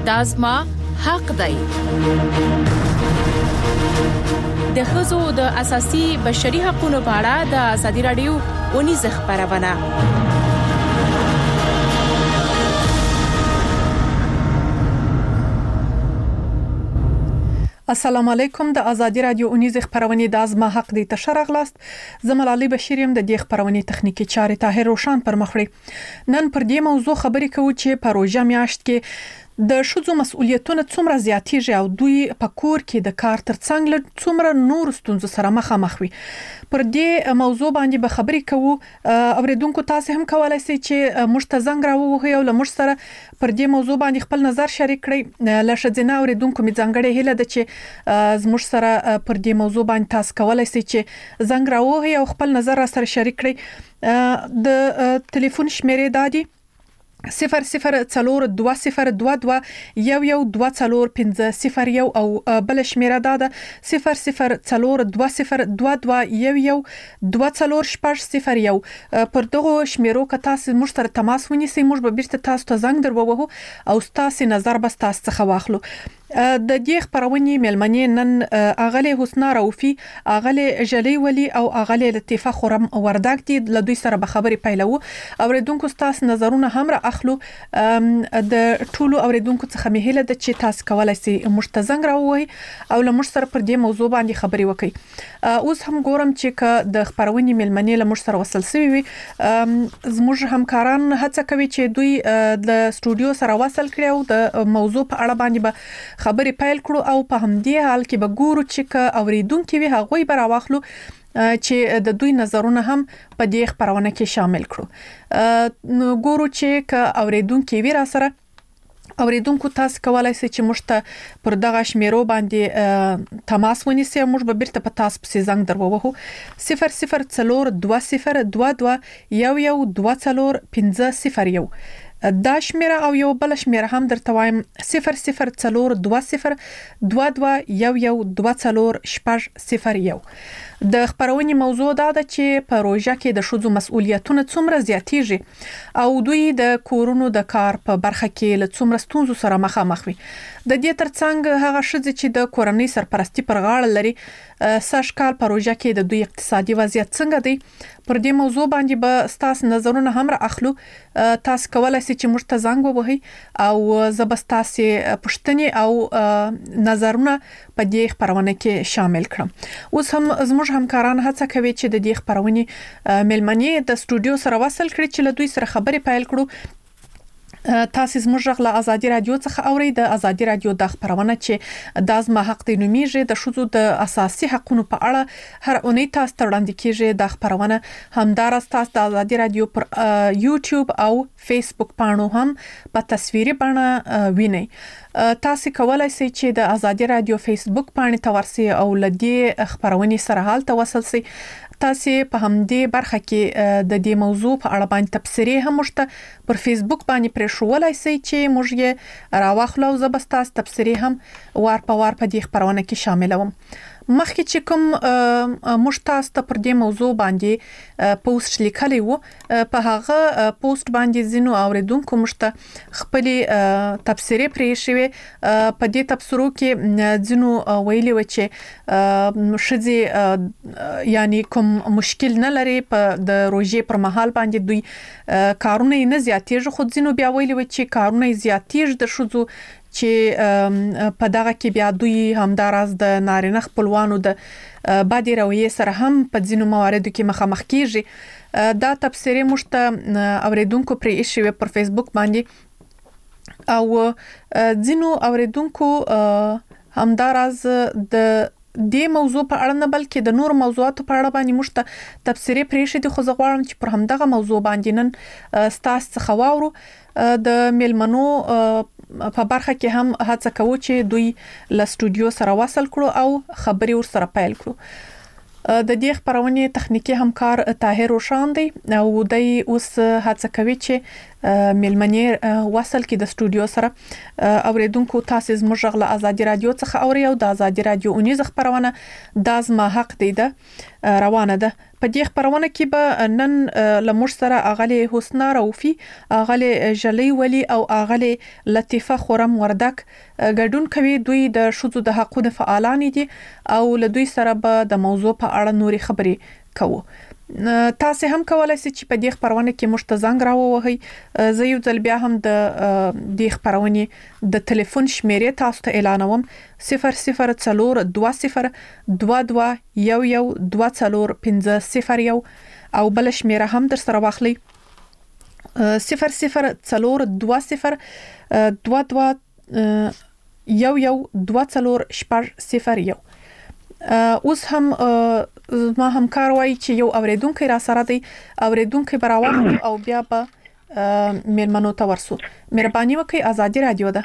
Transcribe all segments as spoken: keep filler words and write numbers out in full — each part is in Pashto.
دا زما حق دی. د ښځو د اساسي بشري حقوقو په اړه د ازادي رادیو اونیزه خبرونه. السلام علیکم. د ازادي رادیو اونیزه خبرونه د ازما حق دی تشرغلاست. زملالي بشیریم د دې خبرونه تخنیکی چارې طاهر روشن پر مخړي. نن پر دې موضوع خبرې کوو چې پروژه میاشت کې د شذو مسؤلیتونه څومره زیاتېږي او دوی په کور کې د کار ترڅنګ له څومره نور ستونزو سره مخامخ وي. پر دې موضوع باندې به خبرې کوو. اوریدونکو تاسو هم کولای شئ چې موږ ته زنګ راووهئ او له موږ سره پر دې موضوع باندې خپل نظر شریک کړئ. له شذنا اوریدونکو می ځانګړې هیله ده چې زموږ سره پر دې موضوع باندې تاسو کولای شئ چې زنګ راووهئ او خپل نظر را سره شریک کړئ. د ټلیفون شمیرې دادي صفر صفر څلور دوه صفر دوه دوه یو یو دوه څلور پنځه صفر یو او بل شمیره ده صفر صفر څلور دوه صفر دوه دوه یو یو دوه څلور شپږ صفر یو. پر دغه شمیرو که تاسو موږ سره تماس ونیسئ موږ به بیرته تاسو ته زنګ درووهو او تاسو نظر به تاسو څخه واخلو. د دې خبرونې ملمنې نن اغله حسنا رؤفي، اغله جلی ولی او اغله لطیفه خرم وردګ دي. له دوی سره به خبرې پیلو. اوریدونکو تاسو نظرونه هم را اخلو. د ټولو اوریدونکو څخه مهله د چې تاسو کولای شئ مشتزنګ راووي او له مش سره پر دې موضوع باندې خبرې وکړي. اوس هم ګورم چې ک د خبرونې ملمنې له مش سره وصل شوی وي. زموږ همکاران هڅه کوي چې دوی د استودیو سره وصل کړي او د موضوع په اړه باندې به خبرې پیل کړو او په همدې حال کې به ګورو چې ک اوریدونکو وي هغه به راوخلو چې د دوی نظرونه هم په دې خبرونه کې شامل کړو. نو ګورو چې ک اوریدونکو وي را سره اوریدونکو تاسو کولای شئ چې موږ ته پر دغه شمیرو باندې تماس ونیسئ. موږ به بیرته په تاسو پسې زنګ درووهو. صفر صفر څلور دوه صفر دوه دوه یو یو دوه څلور پنځه صفر یو. دا شمیره او یو بل شمیره هم درته وایم صفر صفر څلور دوه صفر دوه دوه یو یو دوه څلور شپږ صفر یو. د خبرونې موضوع دا ده چې پروژه کې د شذو مسؤلیتونه څومره زیاتېږي او دوی د کورونو د کار په برخه کې له څومره ستونزو سره مخامخ وي. د دې ترڅنګ هغه شذې چې د کورنۍ سرپرستی پر غاړه لري سږ کال پروژه کې د دوی اقتصادي وضعیت څنګه دی. پر دې موضوع باندې به تاسو نظرونه هم را اخلو. تاسو کولای شئ چې موږ ته زنګ ووهئ او زبستاسي پښتني او نظرونه په دې خبرونه کې شامل کړم. اوس هم زموږ همکاران هڅه کوي چې د دې خبرونې ملمنې د استودیو سره وصل کړي چې له دوی سره خبرې پیل کړو. تاسو زموږ غلا ازادي رادیو څخه اورئ. د ازادي رادیو د خبرونه چې د ازما حق دی نومیږي د شذو د اساسي حقوقو په اړه هر اونۍ تاسو ته وړاندې کیږي. د خبرونه همدار تاسو د ازادي رادیو پر یوټیوب او فیسبوک پاڼو هم په تصویري بڼه وینئ. تاسو کولای شئ چې د ازادي رادیو فیسبوک پاڼې ته ورسئ او لدی خبرونه سره حال توسل شئ. تاسو په همدې برخه کې د دې موضوع په اړه باندې تبصرې هم مشته پر فیسبوک باندې پرې شوولای شئ چې موږ یې راوخلو. زبستاس تبصرې هم وار په وار په دې خبرونه کې شاملوم. مخکې چې کوم مشتاس ته پر دې موضوع باندې پوسټ لیکلی وو په هغه پوسټ باندې زینو اوریدونکو مشته خپل تبصرې پرې شوی. په دې تبصرو کې زینو ویلي و چې شذې یعنی کوم مشکل نه لري په د روزي پر مهال باندې دوی کارونه نه زیاتېږي. خو زینو بیا ویلي و چې کارونه زیاتېږي د شذو چې په دغه کې بیا دوی همدارز د نارینه خپلوانو د بادي رویه سره هم په ځینو مواردو کې مخامخ کیږي. دا تبصرې مشته اوریدونکو پرې ایښې پر فیسبوک باندې او ځینو اوریدونکو همدارز د دې موضوع په اړه نه بلکې د نور موضوعاتو په اړه باندې مشته تبصرې پرې ایښې دي. خو زه غواړم چې پر همدغه موضوع باندې نن تاسو څخه واورو. د ملمنو په برخه کې هم هڅه کوو چې دوی له استودیو سره وصل کړو او خبري ور سره پیل کړو. د دې خبرونه تخنیکی همکار طاهر روشن دی او دای اوس هڅه کوي چې ملمنې وصل کې د استودیو سره اوریدونکو تاسو زموږ غږ له ازادي رادیو څخه اوري او د ازادي رادیو اونیز خبرونه د زما حق دی ده روانه ده په دې خبرونه کې به نن لمر سره اغلی حسنا روفي اغلی جلی ولی او اغلی لطیفه خورم وردک ګډون کوي دوی د شذو د حقوقو فعالان دي او له دوی سره به د موضوع په اړه نوري خبرې کوو تاسو هم کولای شئ چې په دې خبرونه کې مشتزنګ راووهي زه یو ځل بیا هم د دې خبرونه د ټلیفون شمیرې تاسو ته اعلانوم صفر صفر څلور دوه صفر دوه دوه یو یو دوه څلور پنځه صفر یو او بل شمیره هم در سره واخلئ صفر صفر څلور دوه صفر دوه دوه یو یو دوه څلور شپږ صفر یو اوس هم ما همکار وای چې یو اوریدونکو را سره دی اوریدونکو براوخت او بیا په میلمنو ته ورسو مهرباني وکړئ ازادي رادیو ده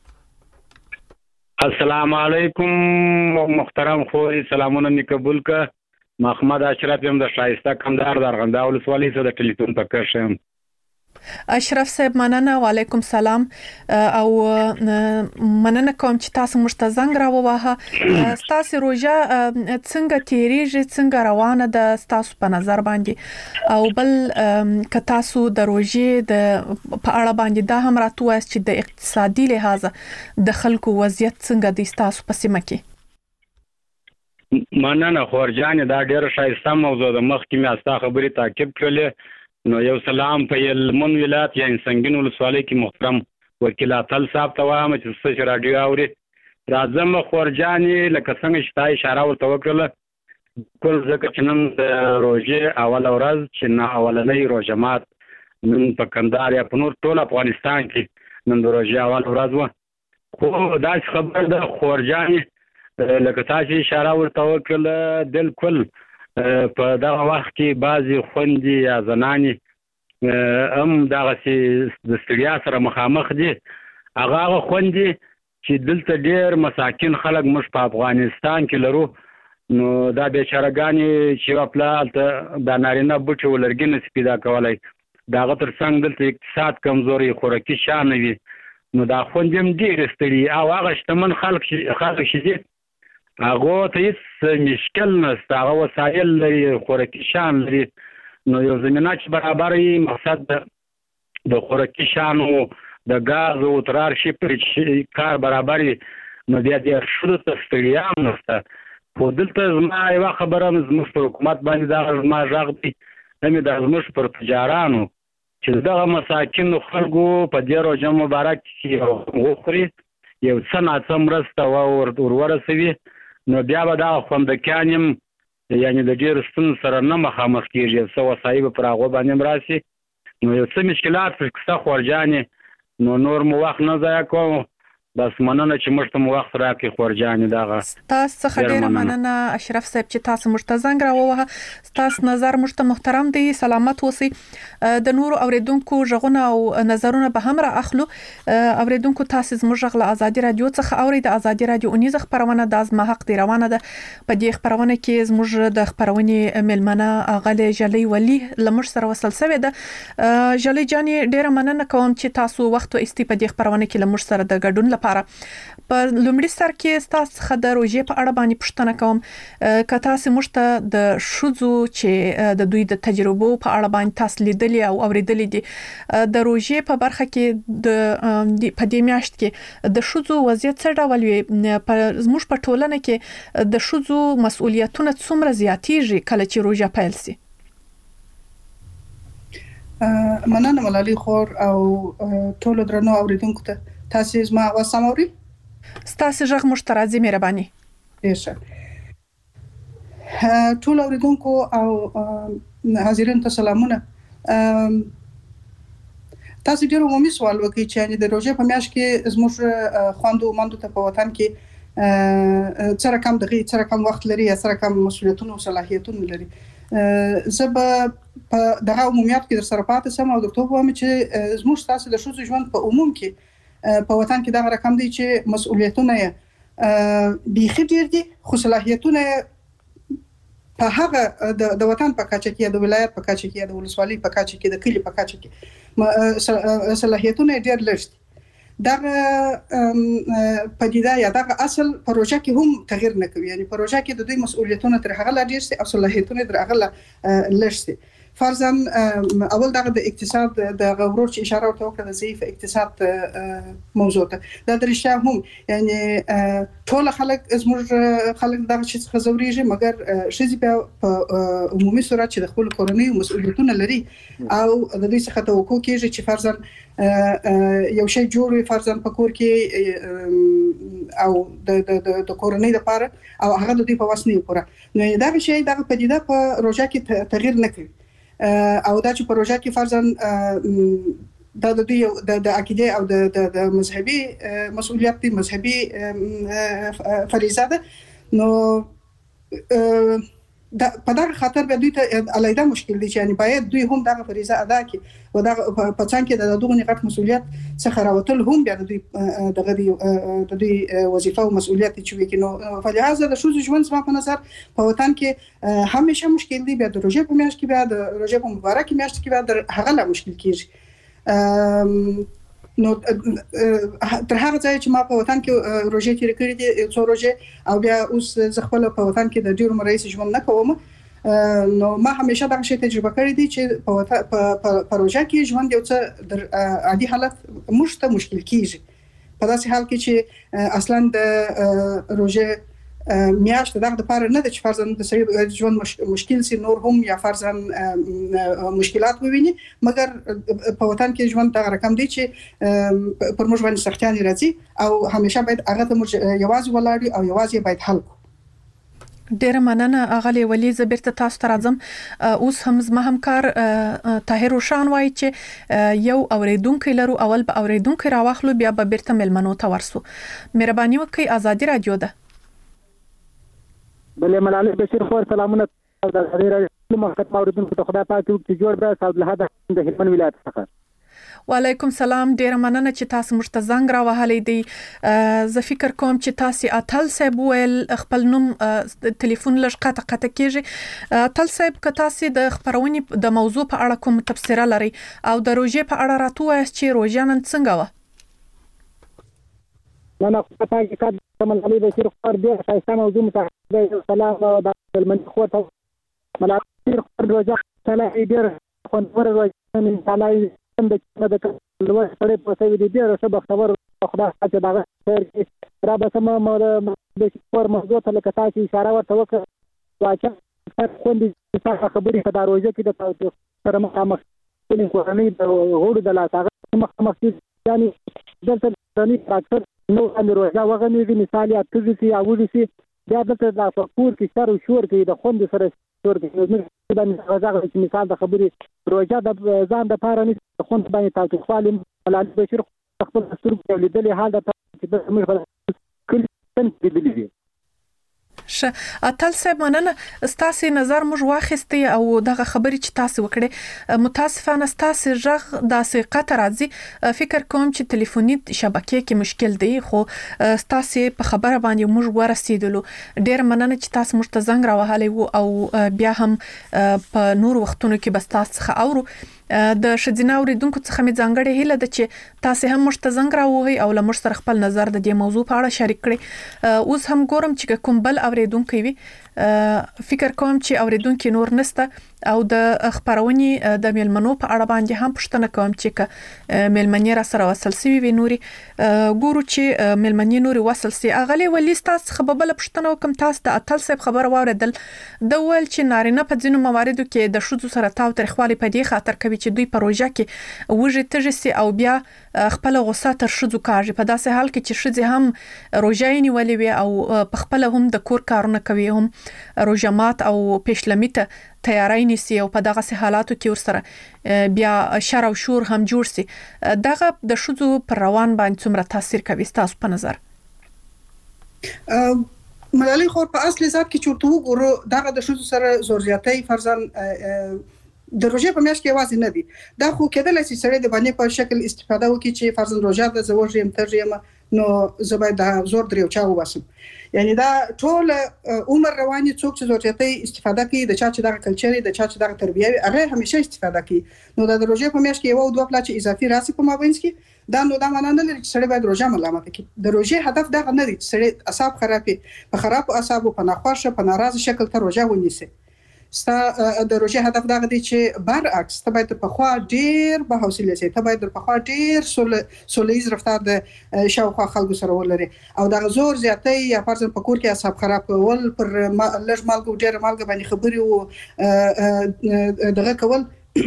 السلام علیکم محترم خوري سلامونه می قبول ک محمد اشرف يم د شایسته کمدار درغنده ولسوالۍ څخه د ټلیفون په کښم اشرف صاحب مننه وعلیکم سلام او مننه کوم چې تاسو مشتزنګ راووهه تاسو روزه څنګه تیریږي څنګه روانه ده تاسو په نظر باندې او بل ک تاسو د روزه د په اړه باندې دا هم راتوست چې د اقتصادي لحاظ د خلکو وضعیت څنګه د تاسو په سیمه کې مننه خورجان دا ډیره شایسته موضوع ده مخکې مې استا خبرې تعقیب کړلې نو یو سلام په یلمن ولایت یا سنگین ولسوالۍ کې محترم وکیل اتل صاحب ته وایم چې څه رادیو اوري راځم خورجانې لکه څنګه چې تا اشاره ورته وکړله کول ځکه چې نن د روژې اول ورځ چې نه اولنۍ روژه مات نن په کندهار یا په نور ټول افغانستان کې نن د روژې اول ورځ وه خو داسې خبر ده خورجانې لکه تاسو اشاره ورته وکړله بالکل په دغه وخت کې بعضی خوندې یا زنانې هم دغسې د ستړیا سره مخامخ دي هغه هغه خوندې چې دلته ډېر مساکین خلک موږ په افغانستان کې لرو نو دا بیچارهګانې چې یوه پله هلته دا نارینه بوټي ولرګي نسي پیدا کولی د هغه تر څنګ دلته اقتصاد کمزوری خوراکي شانه وي نو دا خوندې هم ډېرې ستړي او هغه شتمن خلک خلک چې دي هغه ته هیڅ مشکل نشته هغه وسایل لري خوراکي شان لري نو یو زمینه چې برابر وي مقصد د خوراکي شانو د ګاز او ترار شي پر کار برابر وي نو بیا د ښځو ته ستړیا هم نشته خو دلته زما یوه خبره زموږ پر حکومت باندې دا زما غږ دی همې دا زموږ پر تجارانو چې دغه مساکینو خلکو په دې روژه مبارک کې وخوري یو څه ناڅه مرسته ورورسوي نو بیا به دا خوندکیان یم یعنې د ډېرو ستونزو سره نه مخامخ کېږي یو څه وسایي به پر هغو باندې هم راسي نو یو څه مشکلات پکې شته خورجانې نو نور مو وخت نه ضایع کوم بس مننه چې موږ ته مو وخت راکړې خورجانې دغه ستاسو څخه ډېره مننه اشرف صاحب چې تاسو موږ ته زنګ راووهه ستاسو نظر موږ ته محترم دی سلامت اوسئ د نورو اوریدونکو غږونه او نظرونه به هم را اخلو اوریدونکو تاسو زموږ غږ له ازادي رادیو څخه اورئ د ازادي رادیو اونیز خبرونه د زما حق دی روانه ده په دې خبرونه کې زموږ د خبرونې ملمنه اغلی جلی ولی لمر سره وصل شوی ده جلی جانې ډېره مننه کوم چې تاسو وخت واستي په دې خبرونه کې لمر سره د ګډون لپاره په لومړي سر کې تاسو څخه د روژې په اړه باندې پوښتنه کوم که تاسو موږ ته د ښځو چې د دوی د تجربو په اړه باندې تاسو لیدلي او اوریدلي دي د روژې په برخه کې د په دې میاشت کې د ښځو وضعیت څه ډول وي زموږ په ټولنه کې د ښځو مسؤلیتونه څومره زیاتېږي کله چې روژه پیل شي مننه ملالي خور او ټول درنو اوریدونکو ته تاسو زما आवाज سم اورئ ستاسو ژغ مشترازي مهرباني ډیر ټول اوریدونکو او حاضرین ته سلامونه تاسو ډیر عمومي سوال وکړئ چې د روژې په میاشت کې زموږ خوندو مندو ته په وطن کې څه رقم دغه څه رقم وخت لري یا څه رقم مسؤلیتونه او صلاحیتونه لري زه به په دغه عمومیت کې در سره پاتې سم او درته وایم چې زموږ تاسو د ښځو ژوند په عموم کې په وطن کې دا رقم دی چې مسؤلیتونه یې بیخي ډیر دي خو صلاحیتونه په هغه د وطن په کچه کې د ولایت په کچه کې د ولسوالۍ په کچه کې د کلی په کچه کې صلاحیتونه ډېر لږ دي. دغه پدیده یا دغه اصل پروژه کې هم تغیر نه کوي، یعنی پروژه کې د دوی مسؤلیتونه تر هغه لا ډیر سي او صلاحیتونه تر هغه لا لږ سي. فرضاً اول دغه د اقتصاد د غورور چې اشاره ورته وکړه د ضعیف اقتصاد موضوع ته دا درشته هم، یعنی ټول خلک زموږ خلک دغه چې څه زوريږي، مګر شذ په عمومي صورت چې د خپل کورنۍ مسؤلیتونه لري او د دوی څخه توقع کیږي چې فرضاً یو شی جوړ فرضاً په کور کې او د د د کورنۍ لپاره او هغه د دوی په واسنه پوره، نو دا شی دغه پدیده په روجا کې تغیر نه کوي او دا چې پروژه کې فرضاً د د د عقیده او د د مذهبي مسؤلیت دي، مذهبي فریضه ده، نو دا په دغه خاطر به دوی ته علیده مشکل دي چې یعنی باید دوی هم دغه فریضه ادا کړي او دغه په څنګه کې د دغه نقاط مسؤلیت څخه راوتل هم بیا د دوی دغه د دوی وظیفه او مسؤلیت چې وي، نو فلهذا د شوز ژوند زما په نظر په وطن کې همیشه مشکل دي. بیا د روزه په میاشت کې بیا د روزه په مبارک میاشت کې بیا د هغه لا مشکل کیږي. نو تر هغه ځای چې ما په وطن کې روزه تیر کړې دي څو روزه او بیا اوس زه خپل په وطن کې د ډیرو مریض ژوند نه کوم، نو ما همیشه دغه شی تجربه کړې دي چې په په روزه کې ژوند یو څه د عادي حالت موږ ته مشکل کیږي. په داسې حال کې چې اصلا د روزه میاشت دغه د پاره نه د چې فرضاً د سړي ژوند مشکل سي نور هم یا فرضاً مشکلات وویني، مګر په وطن کې ژوند دغه رقم دی چې پر موږ باندې سختیان راځي او همیشه باید هغه ته موږ یوازې ولاړ او یوازې باید حل کو. ډیر مننه اغلی ولی زبرته تاسو ته راځم. اوس هم زما همکار طاهر روشان وایي چې یو اوریدونکو لرو، اول به اوریدونکو راوخلو بیا به بیرته ملمنو ته ورسو. مهرباني وکړئ، ازادي رادیو ده. بله ملالي بشیر خور سلامونه د غیر مخکې اوریدونکو ته خدای پاک چې جوړ به صاحب له هدا د هلمند ولایت څخه. وعلیکم سلام، ډیر مننه چې تاسو موږ ته زنګ راوهلې دي. زه فکر کوم چې تاسو اتل صاحب ول خپل نوم ټلیفون لږ قطع قطع کیږي. اتل صاحب که تاسو د خبرونې د موضوع په اړه کوم تفسیر لري او د روزه په اړه راټوي چې روزه نن څنګه و؟ انا خدای پاک ملالي بشیر خور ډیر ښایسته موضوع متعهد سلام او د هلمند خور ته ملالي بشیر خور روزه سلام ډیر خوندور روزه ان شاء الله د د لوړ سره په څیر دي ډیر ښه بختور خدای پاک دغه خیر را به سم د خبر موضوع ته لکه تاسو اشاره ورته وکړه واچا خوندې څه خبرې په دروازه کې د تاسو سره مخامخ کلی کورنۍ د غوړو د لاسه مخامخ یعنی دلته د فراکچر نو ان روزه وغني مثال یا تزي یا ودي بیا دلته د فکر کې سر او شور کې د خوند سره شور کې نو باندې غزاغه چې مثال د خبرې روزه د ځان د پاره نه خوند باندې تاسو خالم ملالي بشیر خپل دستور په لیدلې حال د چې موږ کله څنګه دي ش اتل صاحب مننه ستاسو نظر موږ واخستي او دغه خبرې چې تاسو وکړي. متاسفانه ستاسو ژغ داسې قطع راځي، فکر کوم چې ټلیفوني شبکې کې مشکل دی، خو ستاسو په خبره باندې موږ ورسېدلو. ډیر مننه چې تاسو موږ ته زنګ راوهلې وو او بیا هم په نور وختونو کې بس تاسو څخه اورو. د شذینا اوریدونکو څخه می ځانګړې هیله ده چې تاسو هم موږ ته زنګ راوهی او لمر سره خپل نظر د دې موضوع په اړه شریک کړئ. اوس هم ګورم چې کوم بل اوریدونکو وي، فکر کوم چې اوریدونکو نور نسته او د خبرونې د ملمنو په اړه باندې هم پښتنه کوم چې ملمنې را سره وصل سوي وي نوري ګورو چې ملمنې نوري وصل سي. اغلی ولی تاسو خبربل پښتنه وکم تاسو د اتل صاحب خبر واوریدل د ول چې نارینه په ځینو مواردو کې د شذو سره تاو ترخوالي په دې خاطر کوي چې دوی پروژه کې وږي تجسي او بیا خپل غوسه تر شذو کاږي. په داسې حال کې چې شذي هم روزایني ولې وي او په خپل هم د کور کارونه کوي، هم روزمات او پېشلمیته تیاری نیسي او په دغه حالاتو کې ورسره بیا شر او شور هم جوړ سي. دغه د شذو پر روان باندې څومره تاثیر کوي تاسو په نظر؟ ملالي خور په اصل ذات کې چورته وګورو دغه د شذو سره زور زیاتۍ فرضاً د روزه په میاشت کې واځي نه دي دا خو کېدل چې سړی د باندې په شکل استفاده وکړي چې فرض روزه د زوج يم ترجمه نو زبې د زور دریو چا وباسم یعنی دا ټول عمر رواني څوک چې ضرورتي استفاده کوي د چا چې د کلچر د چا چې د تربیوي هغه همیشه استفاده کوي نو د روزه په میاشت کې یو دوه پلا چې اضافي راسي په مابینس کې دا نو دا معنی نه لري چې سړی باید روزه ملامت کړي د روزه هدف دا نه دی چې سړی اعصاب خرابي په خراب اعصابو په ناخوښه په ناراضه شکل ته روزه ونیسي ستا د روزه هدف دا دی چې برعکس ته باید په خوا ډیر به حوصله سي ته باید په خوا ډیر سولېز رفتار د شاوخوا خلکو سره ولري او دا زور زیاتې یا فرض په کور کې اعصاب خراب کول پر لږ مالګو ډیر مالګ باندې خبري او دغه کول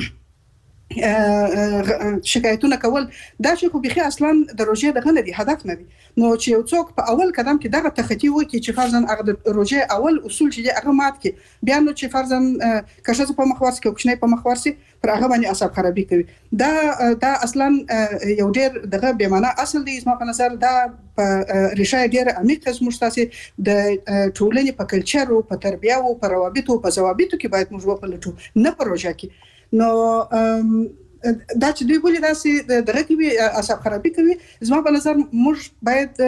شکایتونه کول دا چې خو بيخي اصلا د روزه دغه نه دي هدف نه دي نو چې یو څوک په اول قدم کې دغه تخطي وکړي چې فرضاً هغه د روزه اول اصول چې هغه مات کې بیا نو چې فرضاً کښه په مخورس کې کوښنه په مخورس پر هغه باندې اعصاب خرابي کوي دا دا اصلا یو ډېر دغه به معنا اصل دی اسما په نظر دا په ریشه ډېر عمیق زموږ تاسو د ټولنې په کلچر او په تربیه او په روابط او په ضوابط کې باید موږ وپلټو نه په روزه کې نو دا چې دوی ولې داسې دغه کوي اعصاب خرابي کوي زما په نظر موږ باید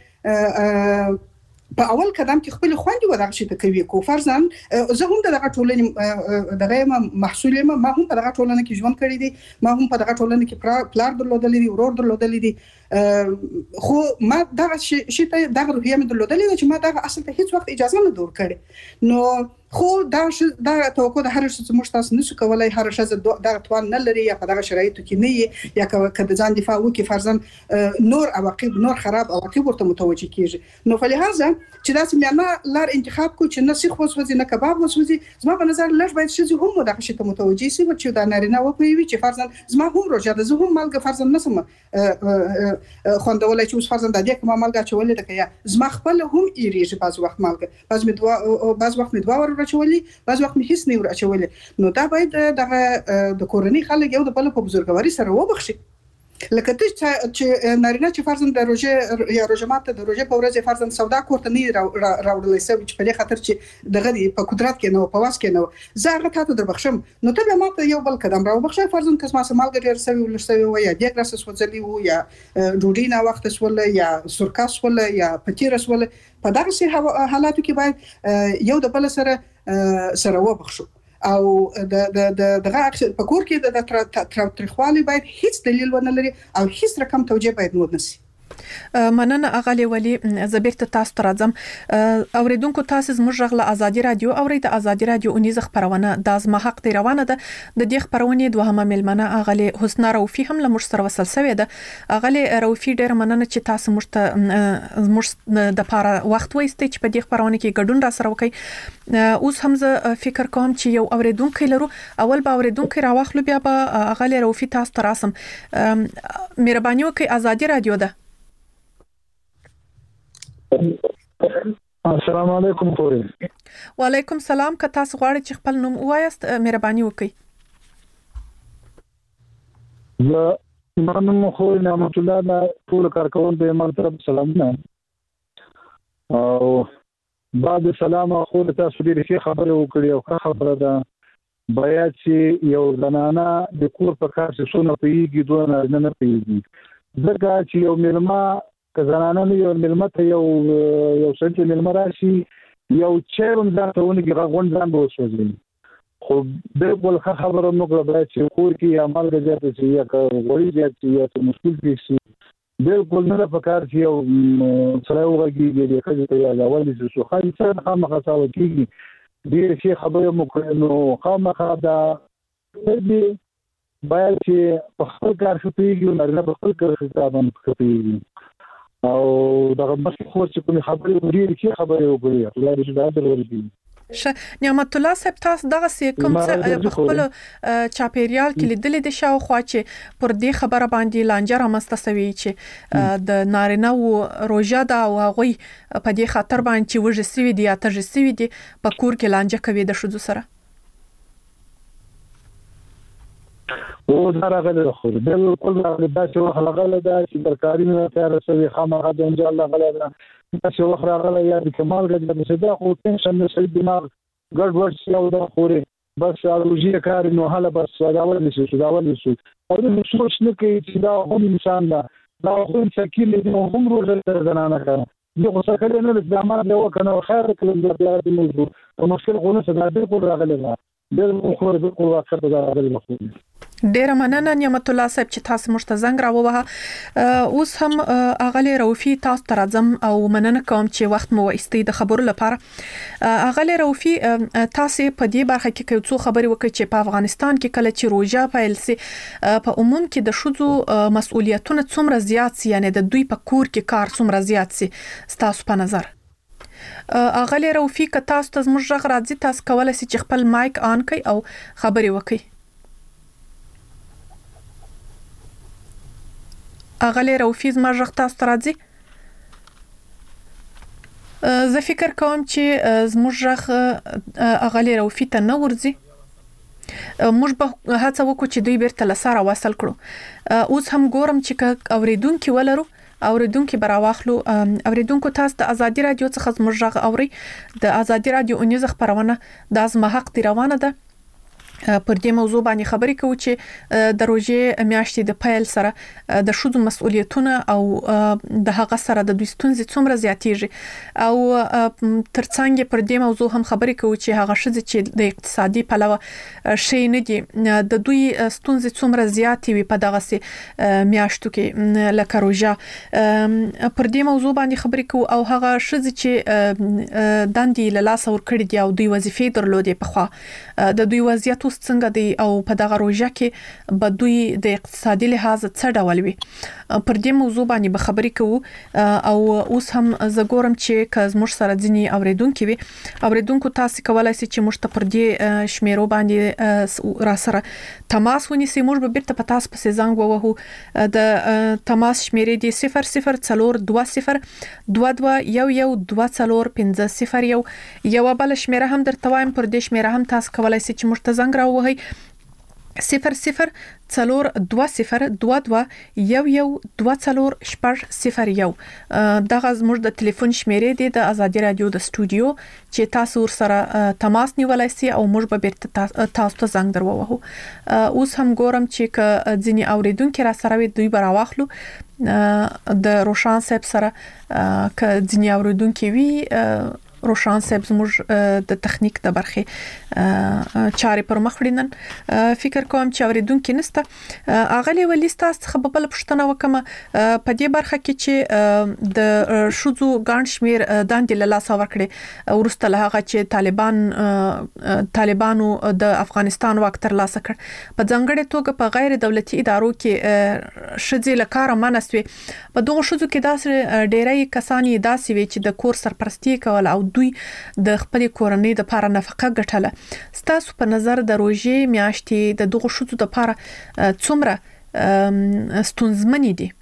په اول قدم کې خپل خوندې ودغه شي ته کوي کو فرضاً زه هم دغه ټولنې دغه محصول ما ما هم په دغه ټولنه کې ژوند کړی دي ما هم په دغه ټولنه کې پلار درلودلې دي ورور درلودلې دي خو ما دغه شي ته دغه روحیه مې درلودلې چې ما دغه اصل ته هیڅ وخت اجازه نه دور کړي نو خو دا دا توقع د هر څه چې موږ تاسو نشو کولای هر څه د توان نه لري یا په دغه شرایطو کې نه یا کله ځان دفاع وکړي فرضاً نور عواقب نور خراب عواقب ورته متوجه کیږي نو فلهذا چې داسې معنا لار انتخاب کو چې نه سیخ وسوځي نه کباب وسوځي زما په نظر لږ باید شي هم دغه شي ته متوجه شي چې دا نارینه و په وی چې فرضاً زما هم روزه ده زه هم مالګه فرضاً نسم خوندولای چې فرضاً د دې کومه مالګه چولې ده که زما خپل هم ایریږي بعض وخت مالګه بعض مې دوا بعض وخت مې دوا ور اچولي بعض وخت مې هیڅ نه ور اچولي نو دا باید دغه د کورنۍ خلک یو د بل په بزرګواري سره وبخشي لکه چې نارینه چې فرضاً د روزه یا روزه ماته د روزه په ورځ فرضاً سودا کوته نه راوړلې سوي چې په دې خاطر چې دغه په قدرت کې نو په واس کې نو زه هغه ته دربخشم نو ته به ماته یو بل قدم راوبخښه فرضاً که ما سمال ګډر سوي ولستوي و یا دغه راس وځلي و یا ډوډۍ نه وخت سول یا سرکاس ول یا پتیرس ول په دغه سي حالاتو کې باید یو د بل سره سره وبخښو او د د دغه په کور کې د تاریخوالي باید هیڅ دلیل ونه لري او هیڅ رقم توجیه باید نه ونسي مننه اغلی ولی زبیرته تاسو ته راځم اوریدونکو تاسو زموږ غږ له ازادي رادیو او د ازادي رادیو اونیز خبرونه د ازما حق دی روانه ده د دې خبرونه دوهمه ملمنه اغلی حسنا روفي هم له مش سره وصل شوی ده اغلی روفي ډیر مننه چې تاسو مشت زموږ د پاره وخت وایسته چې په دې خبرونه کې ګډون را سره وکي اوس هم زه فکر کوم چې یو اوریدونکو لرو اول به اوریدونکو راوخلو بیا به اغلی روفي تاسو ته راسم مهرباني وکړئ ازادي رادیو ده السلام علیکم پوری وعلیکم سلام که تاسو غواړئ چې خپل نوم ووایاست مهرباني وکړئ زه منم خو نعمت الله نه ټول کارکوونکو ته طرف سلامونه او بعد سلام خو تاسو ډیره ښه خبره وکړې او ښه خبره ده بیا چې یو زنانه د کور په کار څه سونه پیږي دوه نه نه پیږي ځکه چې یو ملما که زنانه نه یو ملما ته یو یو څه ملما راشي یو چیرون ځانته ونګي غون ځان به وسوځي خو بالکل خبره موږ به چې کور کې عمل راځي چې یا غوړي چې یا مشکل شي بالکل نه په کار چې یو سره وګړي د خځې ته یا اول چې سو خالي څنګه خامخا ساو کیږي ډیر شي خبره موږ نو خامخا دا دې باید چې په خپل کار شپېږي نه په خپل کار حسابونه کوي او دا مخ خو چې کوم خبرې ورې کې خبرې وګړي الله دې دا دروري ش نعمت الله صاحب تاسو دغه سې کوم څه په خپل چاپیریال کې لیدلې د شاو خو چې پر دې خبره باندې لانجه رامستسوي چې د نارینه او روزه دا او غوي په دې خاطر باندې چې وژه سوي دي یا تژه سوي دي په کور کې لانجه کوي د شذو سره او دا راغله خو بالکل دا چې وخت راغله دا چې ترکاری نه تیار شوی خامخا د انجام الله غلا دا چې وخت راغله یا د کمال غږ د صدا خو ټینشن نه شي دماغ ګډ وډ شي او دا خوري بس روزي کار نو حاله بس داول نشي داول نشي او د سوچ نه کوي چې دا هم انسان دا دا هم شکل دي هم روزه زنانه کوي دغه څه کله نه د عمل له وکنه خیر کله د موضوع او مشکل غونه څه دا بالکل راغلی دا د خو بالکل واقع دا راغلی مخ ډیره مننه نعمت الله صاحب چې تاسو موږ ته زنګ راووهه اوس هم اغلی روفي تاسو ته راځم او مننه کوم چې وخت مو واستي د خبرو لپاره اغلی روفي تاسو په دې برخه کې کوم څه خبري وکړي چې په افغانستان کې کله چې روجا پیل سي په عموم کې د شذو مسؤلیتونه څومره زیات سي یعنی د دوی په کور کې کار څومره زیات سي تاسو په نظر اغلی روفي که تاسو ته موږ غږ راځي تاسو کولای شئ چې خپل مایک آن کړئ او خبري وکړئ اغلی روفي زما غږ تاسو ته راځي زه فکر کوم چې زموږ غږ اغلی روفي ته نه ورځي موږ به هڅه وکړو چې دوی بیرته لساره وصل کړو اوس هم ګورم چې اوریدونکو ولرو اوریدونکو براواخلو اوریدونکو تاسو د ازادي رادیو څخه زموږ غږ اوري د ازادي رادیو اونیز خبرونه د ازما حق دی روانه ده پر دې موضوع باندې خبرې کوو چې د روزې میاشتې د پیل سره د شذو مسؤلیتونه او د هغه سره د دوی ستونزې څومره زیاتېږي او ترڅنګ پر دې موضوع هم خبرې کوو چې هغه شذې چې د اقتصادي پلوه شي نه دي د دوی ستونزې څومره زیاتې وي په دغه سي میاشتو کې لکه روزه پر دې موضوع باندې خبرې کوو او هغه شذې چې دندې له لاس ور کړې دي او دوی وظیفې درلودې په خوا د دوی وضعیت څنګه دی او په دغه روزه کې به دوی د اقتصادي لحاظ څه ډول وي پر دې موضوع باندې به خبرې کوو او اوس هم زه ګورم چې که زموږ سره ځینې اوریدونکو وي اوریدونکو تاسو کولای شئ چې موږ ته پر دې شمیرو باندې را سره تماس ونیسئ موږ به بیرته په تاسو پسې زنګ ووهو د تماس شمیرې دی صفر صفر څلور دوه صفر دوه دوه یو یو دوه څلور پنځه صفر یو یو بل شمیره هم درته وایم پر دې شمیره هم تاسو کولای شئ چې موږ ته زنګ راووهئ صفر صفر څلور دوه صفر دوه دوه یو یو دوه څلور شپږ صفر یو دغه زموږ د ټلیفون شمیرې دي د ازادي رادیو د استودیو چې تاسو سره تماس نیولای شئ او موږ به بیرته تاسو ته زنګ درووهو اوس هم ګورم چې ک ځینی اوریدونکو را سره وي دوی براواخلو د روشان صاحب سره ک ځینی اوریدونکو وي روشان صاحب زموږ د تخنیک د برخه چارې پر مخ وړينن فکر کوم چې اوریدونکو نسته اغلی ولیستا څخه په بل پښتنه وکم په دې برخه کې چې د شذو ګان شمیر داندې له لاس ورکړي ورسته له هغه چې طالبان طالبانو د افغانستان واک تر لاسه کړ په ځنګړې توګه په غیر دولتي ادارو کې شذې لکاره منسوي په دغه شذو کې داسې ډېری کسانی داسې وي چې د کور سرپرستی کول او دوی د خپل کورنۍ د لپاره نفقه ګټله ستاسو په نظر د روزې میاشتې د دغه شذو د لپاره څومره ستونزمنې دي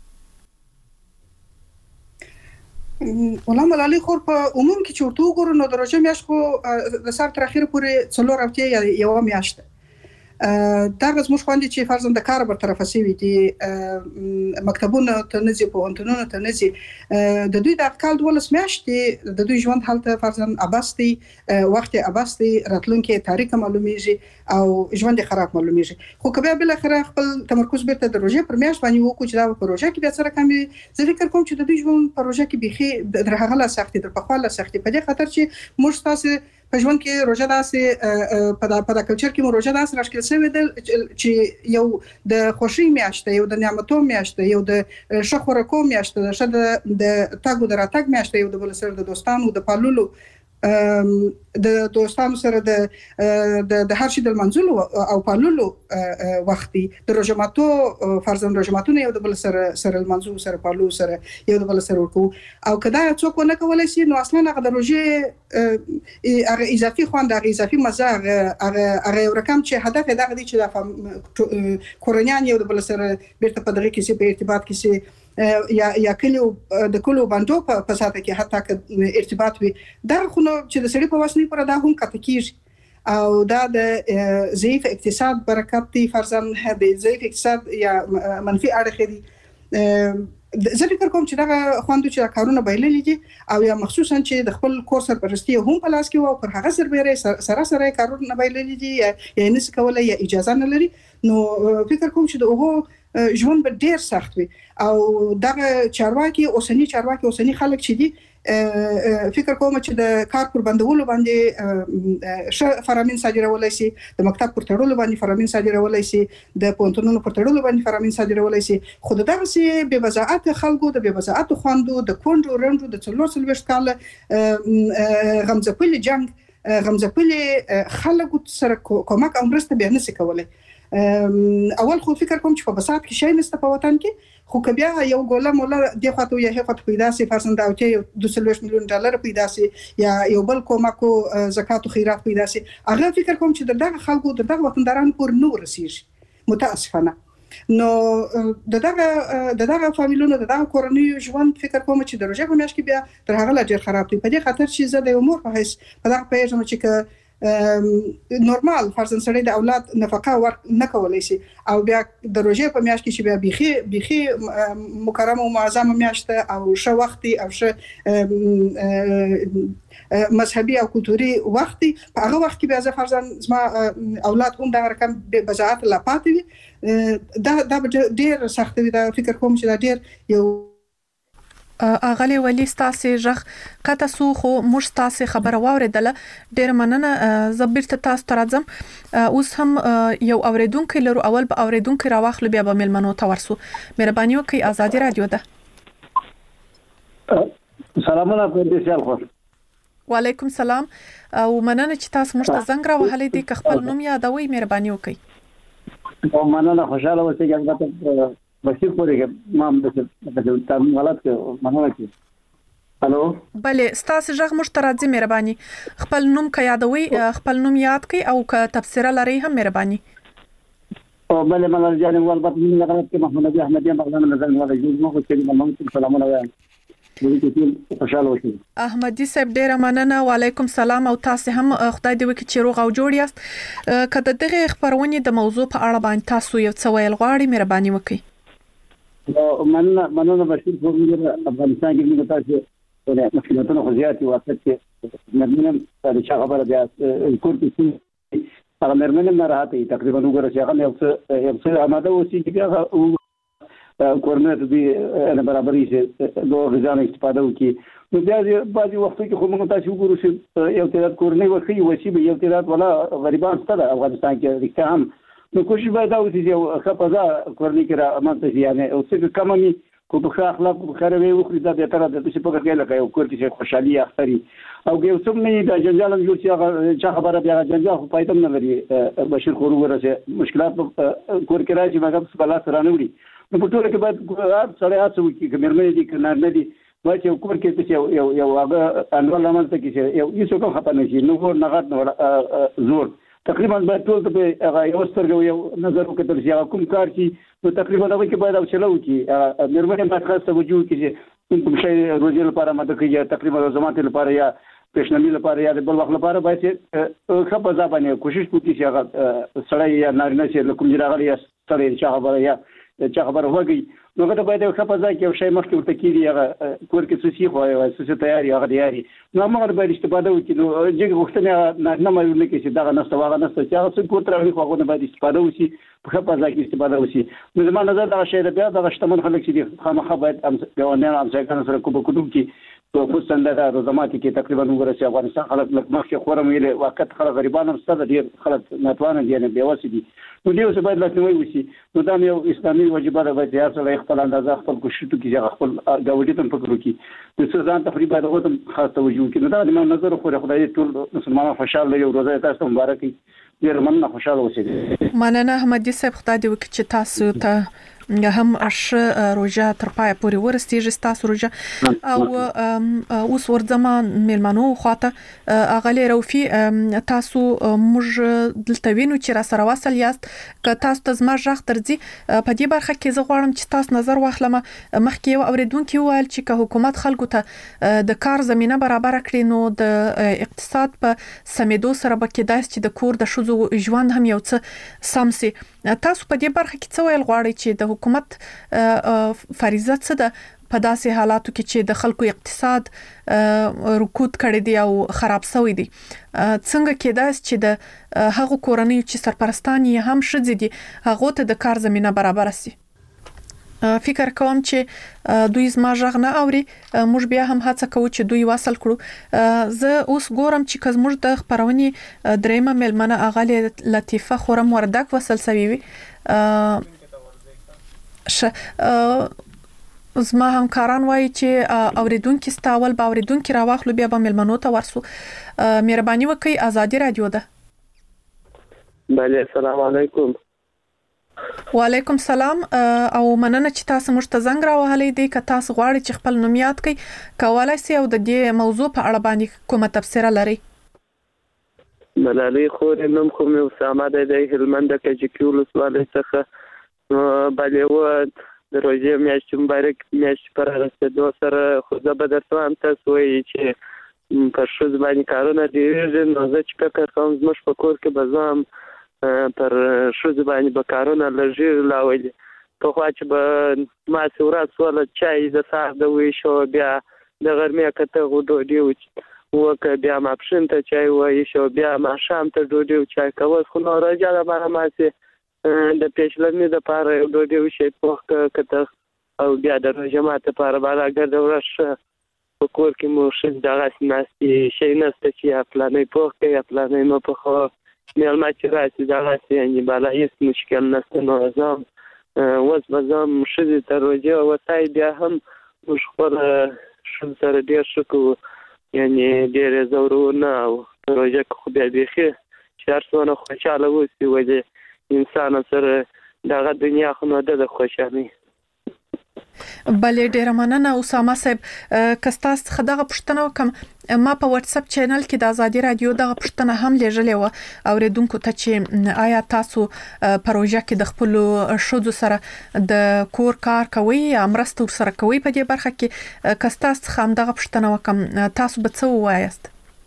ولا ملالي خور په عموم کې چې ورته وګورو نو د روزې میاشت خو د سار تر اخیره پورې څلور هفته یا یو میاشت دا زموږ خوندې چې فرضاً د کار برطرفه شوي دي مکتبونه ته نزي پوهنتونونه ته نزي د دوی د کال دولس میاشتې د دوی ژوند حالت فرضاً ابسطي وخت ابسطي راتلونکي تاریخ معلومیږي او ژوند خراب معلومیږي خو کبه بل اخر خپل تمرکز بیرته د روزې پر میاشت باندې وکړو چې دا پروژه کې به سره کمي زه فکر کوم چې د دوی ژوند پروژه کې بيخي درغله سختي در په خاله سختي په دې خاطر چې موږ تاسو په ژوند کې روزه داسې په د په د کلچر کې روزه داسې راځي چې یو د خوشي میاشت یو د نعمتو میاشت یو د شخورکو میاشت د شد د تاګو د راتګ میاشت یو د بل سره د دوستانو د پالولو د دوستانو سره د د هر شي د منځلو او پالولو وختي د روزماتو فرضاً روزماتونه یو د بل سره سره منځو سره پالو سره یو د بل سره ورکو او کدا څوک نه کولای شي نو اصلا هغه د روزې هغه اضافي خوند هغه اضافي مزه هغه هغه رقم چې هدف دغه دي چې د کورنیان یو د بل سره بیرته په دغه کې په ارتباط کې یا یا کلو د کلو باندې په ساته کې حتی که ارتباط وي دا خو چې د سړي په واسنی پر دا هم کته کیږي او دا د ضعیف اقتصاد برکت دی فرضاً د ضعیف اقتصاد یا منفي اړخ دي زه فکر کوم چې دا خواندو چې کارونه بایللې دي او یا مخصوصا چې د خپل کور سرپرستی هم په لاس کې او پر هغه سربېره سره سره کارونه بایللې دي یا نس کولای یا اجازه نه لري نو فکر کوم چې دغه ژوند به ډیر سخت وي او دغه چارواکي اوسنی چارواکي اوسنی خلک چې دي فکر کوم چې د کار پر بندولو باندې ش فرامین صادرولای شي د مکتب پر تړلو باندې فرامین صادرولای شي د پونتونونو پر تړلو باندې فرامین صادرولای شي خو دغه سي به وضاحت خلکو د به وضاحت خواندو د کونډو رندو د څلور څلويشت کال غمزپلي جنگ غمزپلي خلکو سره کومک او مرسته به نه سي کولای اول خو فکر کوم چې په بساط کې شي نسته په وطن کې خو کبیا یو ګوله مولا د خاطو یا خاطو پیدا سي فرسند او ته دوه سلويشت میلیون ډالر پیدا سي یا یو بل کومکو زکات او خیرات پیدا سي هغه فکر کوم چې دغه خلکو دغه وطنداران پور نو رسیږي متاسفانه نو دغه دغه فامیلونو دغه کورنۍ ژوند فکر کوم چې د روزه په میاشت کې بیا تر هغه لا ډیر خراب دي په دې خاطر چې زه د امور په هیڅ په دغه پیژنم چې نورمال فرضاً سره د اولاد نفقه ور نه کولای شي او بیا د روزه په میاشت کې چې بیا بيخي بيخي مکرمه او معظمه میاشت او شو وختي او شو مذهبي او کلتوري وختي په هغه وخت کې بیا ځکه فرضاً زما اولاد هم د رقم بزاعت لا پاتې دا دا ډیر سخت دی دا فکر کوم چې دا ډیر یو اغلی ولی ستاسو ژغ کته سو خو مش ستاسو خبره واوریدله ډیر مننه زبرته تاسو ترځم اوس هم یو اوریدونکو لرو اول به اوریدونکو راوخل بیا به ملمنو تورسو مهرباني وکي ازادي رادیو ده سلامونه په دې سیال خو وعلیکم سلام او مننه چې تاسو مشته زنګ راوهلې دي خپل نوم یادوي مهرباني وکي او مننه خوشاله اوسئ البته بشیر پورې ما د تاسو غلط مننه کی الو بله ستاسو ژغ مشترک مهرباني خپل نوم کا یادوي خپل نوم یاد کړئ او کا تفسیر لري هم مهرباني او بله مننه جانم والبط من غلط کې محمد ابي احمد مقدم نظر ولا جوز مو چې موږ سلام علیکم خوشاله اوسئ احمدي صاحب ډیر مننه وعلیکم سلام او تاسو هم خدای دې وکړي چې روغ او جوړ یاست کله دغه خبرونه د موضوع په اړه باندې تاسو یو څه ویل غواړئ مهرباني وکړئ مننه مننه بشیر په افغانستان کې موږ تاسو له مشکلاتونو خو زیات یو وخت کې مرمنم د چا خبره بیا کور کې هغه مرمنم نه راځي تقریبا وګوره چې هغه یو څه یو څه آماده اوسې چې کورنه دې نه برابرۍ چې دوه غذا استفاده وکړي نو بیا بعضي وخت کې خو موږ تاسو وګورو چې یو تعداد کورنۍ وخی وسی به یو تعداد ولا غریبان ستاره افغانستان کې رښتیا هم نو کوشش باید او چې یو خپزا کورنۍ کې را امانت شي یعنی او څه کمني کو په اخلاق په خروي وخت دا به تر د څه په کې لکه یو کور کې خوشحالي اختري او یو څوم نه د جنجال جوړ چې چې خبره بیا جنجال خو پایتم نه لري بشیر خور ورسه مشکلات کور کې راځي مګر بلا سره نه وړي نو په ټول کې باید سره تاسو کې کومرمه دي کنه نه دي وای چې کور کې څه یو یو هغه انول عمل ته کې یو هیڅ کوم خطر نشي نو ور نغت نو زور تقریبا باید ټول ته هغه یو سترګو یو نظر وکړل چې کوم کار چې نو تقریبا دا کې باید او چلو چې مرمنه باید خاصه وجود کې کوم شی روزي لپاره ماده کې تقریبا زمات لپاره یا پېشنمی لپاره یا بل وخت لپاره باید خپل ځابانه کوشش وکړي چې هغه سړی یا نارینه چې کوم راغلی یا سړی چې خبره یا چې خبره وږي نو غته باید خپل ځای کې یو شی مخکې ورته کیږي هغه کور کې څه شي خو یا څه تیاری هغه دیاري نو موږ باید استفاده وکړو نو چې وختونه نه مې ونه کې چې دا نسته واغ نسته چې هغه څه کور ترې خو هغه باید استفاده وشي په خپل ځای کې استفاده وشي نو زموږ نظر دا شی بیا دا شتمن خلک چې خامخا باید هم ګوانیان هم څنګه سره کوب کوم کې په خصوصا د روزمات کې تقریبا وګورئ چې افغانستان خلک مخکې خورم ویل وخت خلک غریبان هم ستاسو ډیر خلک ناتوانه دي نه بیوسي دي نو دیو څه باید لاسنوي وشي نو دا یو اسلامي واجبات باید تاسو له خپل اندازه خپل کوشش کې خپل گاوډي ته فکر وکړي د څه ځان تقریبا دغه ته خاص توجه وکړي نو دا د نظر خو خدای ټول مسلمانانو خوشاله یو روزه تاسو مبارک ډیر مننه خوشاله اوسئ مننه احمدي صاحب خدای دې وکړي چې تاسو ته هم اش روجا تر پای پورې ورستېږي تاسو روجا او اوس ورځم ملمنو خواته اغلی روفي تاسو موږ دلته وینو چې را سره وصل یاست که تاسو ته زما ژغ درځي په دې برخه کې زه غواړم چې تاسو نظر واخلم مخکې یو اوریدونکو ویل چې که حکومت خلکو ته د کار زمينه برابر کړي نو د اقتصاد په سمیدو سره به کېدای چې د کور د شوزو ژوند هم یو څه سم سي تاسو په دې برخه کې څه ویل غواړئ چې د حکومت فریضه څه ده په داسې حالاتو کې چې د خلکو اقتصاد رکود کړی دی او خراب شوی دی؟ څنګه کېدای چې د هغو کورنیو چې سرپرستان یې هم ښځې دي هغه ته د کار زمينه برابر شي؟ فکر کوم چې دوی زما ژغ نه اوري، موږ بیا هم هڅه کوو چې دوی واصل کړو. زه اوس ګورم چې کله موږ د خبرونې درېمه ملمنه اغاله لطیفه خورم وردک وصل سوي وي ش زما همکاران وایي چې اوریدونکو ستاول با اوریدونکو راوخلو بیا به ملمنو ته ورسو. مهرباني وکړئ، ازادي رادیو ده. بله، السلام علیکم. وعلیکم سلام او مننه چې تاسو موږ ته زنګ راوهلې دي. که تاسو غواړئ چې خپل نوم یاد کړئ کولای شئ او د دې موضوع په اړه باندې کومه تفسیر لري؟ ملالۍ خور نوم خو مې اسامه دی د هلمند کجکي ولسوالۍ څخه. بلې و د روژې میاشتې مبارک میاشتې پر رسېدو سره خو زه به درته وایم تاسو وایي چې پر ښځو باندې کارونه ډېرېږي، نو زه چې فکر کوم زموږ په کور کې به زه هم پر ښځو باندې به کارونه لږې لاولي. پخوا چې به ماسې ورځ وله چای د سهار د ویشو، بیا د غرمې کته ډوډۍ وکړه، بیا ماپښین ته چای ویشو، بیا ماښام ته ډوډۍ او چای کول. خو نو روژه لپاره ماسې د پیشلمي دپاره یو ډوډۍ وشي پوخ کته او بیا د روژه مات لپاره به راګر د ورځ په کور کې مو ښځې دغسې ناستې شی نشته چې یا فلانی پوخ کړي یا فلانی مه پخوه، مېلمه چې راشي دغسې یعنې بالا هېڅ مشکل نشته. نو زه هم اوس به زه هم ښځې ته روژې وسایي بیا هم موږ خپل ښځو سره ډېر ښه کوو، یعنې ډېر یې ځورو نه. او په روژه کې خو بیا بیخي چې هر څونه خوشحاله اوسي ولې انسان سره دغه دنیا خو نه ده د خوشحالۍ. بلې ډیره مننه اسامه صاحب. که تاسو څخه دغه پوښتنه وکم، ما په واتس اپ چینل کې د ازادي رادیو دغه پوښتنه هم لیږلې و اوریدونکو ته چې آیا تاسو پروژه کې د خپل ښځو سره د کور کار کوي یا مرسته سره کوي په دې برخه کې؟ که تاسو څخه هم دغه پوښتنه وکم تاسو به څه وایاست؟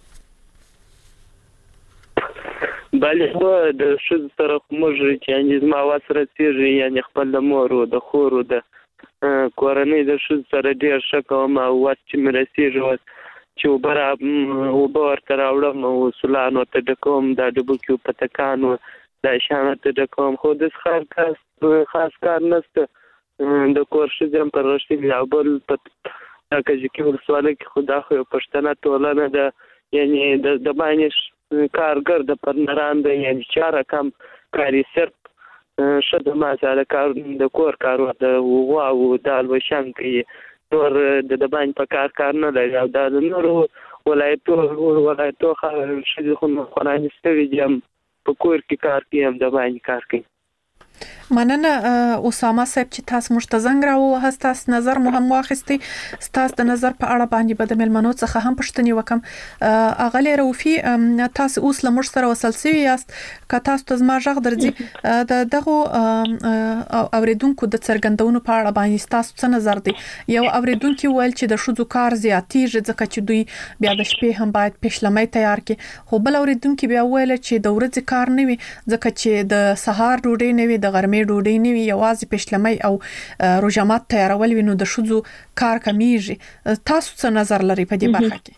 بله، د ښځو سره موږ چې زما وس رسېږي، یعنې خپل د مور او د خور او د کورنۍ د ښځو سره ډېر ښه کوم او وس چې مې رسېږي اوس چې اوبه را اوبه ورته راوړم او سولانو ته ډکوم، دا ډبوکي پتکانو دا شیانو ته ډکوم. خو داسې خاص کار نشته. د کور ښځې هم پر رښتینې او بل په کجکي ولسوالۍ کې خو دا خو یو پښتنه ټولنه ده، یعنې د باندې کارګر د پرنران ده، یعنې چا رقم کاري صرف ښځه ماسې د کار د کور کار د غوا او دال و شان کوي، نور د د باندې په کار کار نه لري. او دا د نورو ولایتو ولایتو ښځې خو خورانې ستړي دي، هم په کور کې کار کوي هم د باندې کار کوي. مننه اسامه صاحب چې تاسو موږ ته زنګ راووهه، تاسو نظر مو هم واخیستي. تاسو د نظر په اړه باندې به د ملمنو څخه هم پوښتنې وکم. اغلی روفي، تاسو اوس له موږ سره وصل شوي یاست. که تاسو ته زما غږ درځي د دغه اوریدونکو د څرګندونو په اړه باندې تاسو څه نظر دی؟ یو اوریدونکو ویل چې د ښځو کار زیاتېږي ځکه چې دوی بیا د شپې هم باید پیشلمۍ تیار کړي، خو بل اوریدونکو بیا ویل چې د ورځې کار نه وي ځکه چې د سهار ډوډۍ نه وي، د غرمې ډوډۍ نه وي، یوازې پیشلمۍ او روژه مات تیارول وي، نو د ښځو کار کمیږي. تاسو څه نظر لري په دې برخه کې؟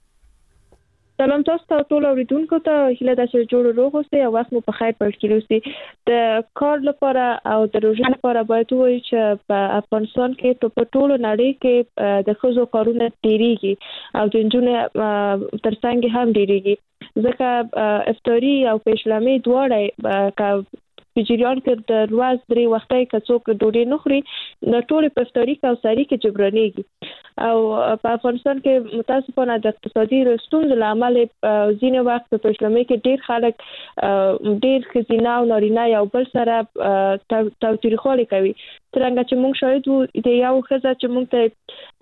سلام تاسو ته ټول اوریدونکو ته، هیله ده چې جوړ روغ اوسئ او وخت مو په خیر پیل کړئ. د کار لپاره او د روژې لپاره باید وایي چې په افغانستان کې په ټولو نړۍ کې د ښځو کارونه ډېریږي او د نجونو ترڅنګ هم ډېریږي، ځکه افطاري او پیشلمۍ دواړه په جریان کې د ورځ درې وختي که څوک ډوډۍ نه خوري نو ټول په افطاري کوثري کې جبرانېږي. او په افغانستان کې متاسفانه د اقتصادي ستونزو له امله ځینې وخت په پیشلمۍ کې ډېر خلک ډېر ښځینه او نارینه یو بل سره تاوتریخوالی کوي. څرنګه چې موږ شاهد وو د یو ښځه چې موږ ته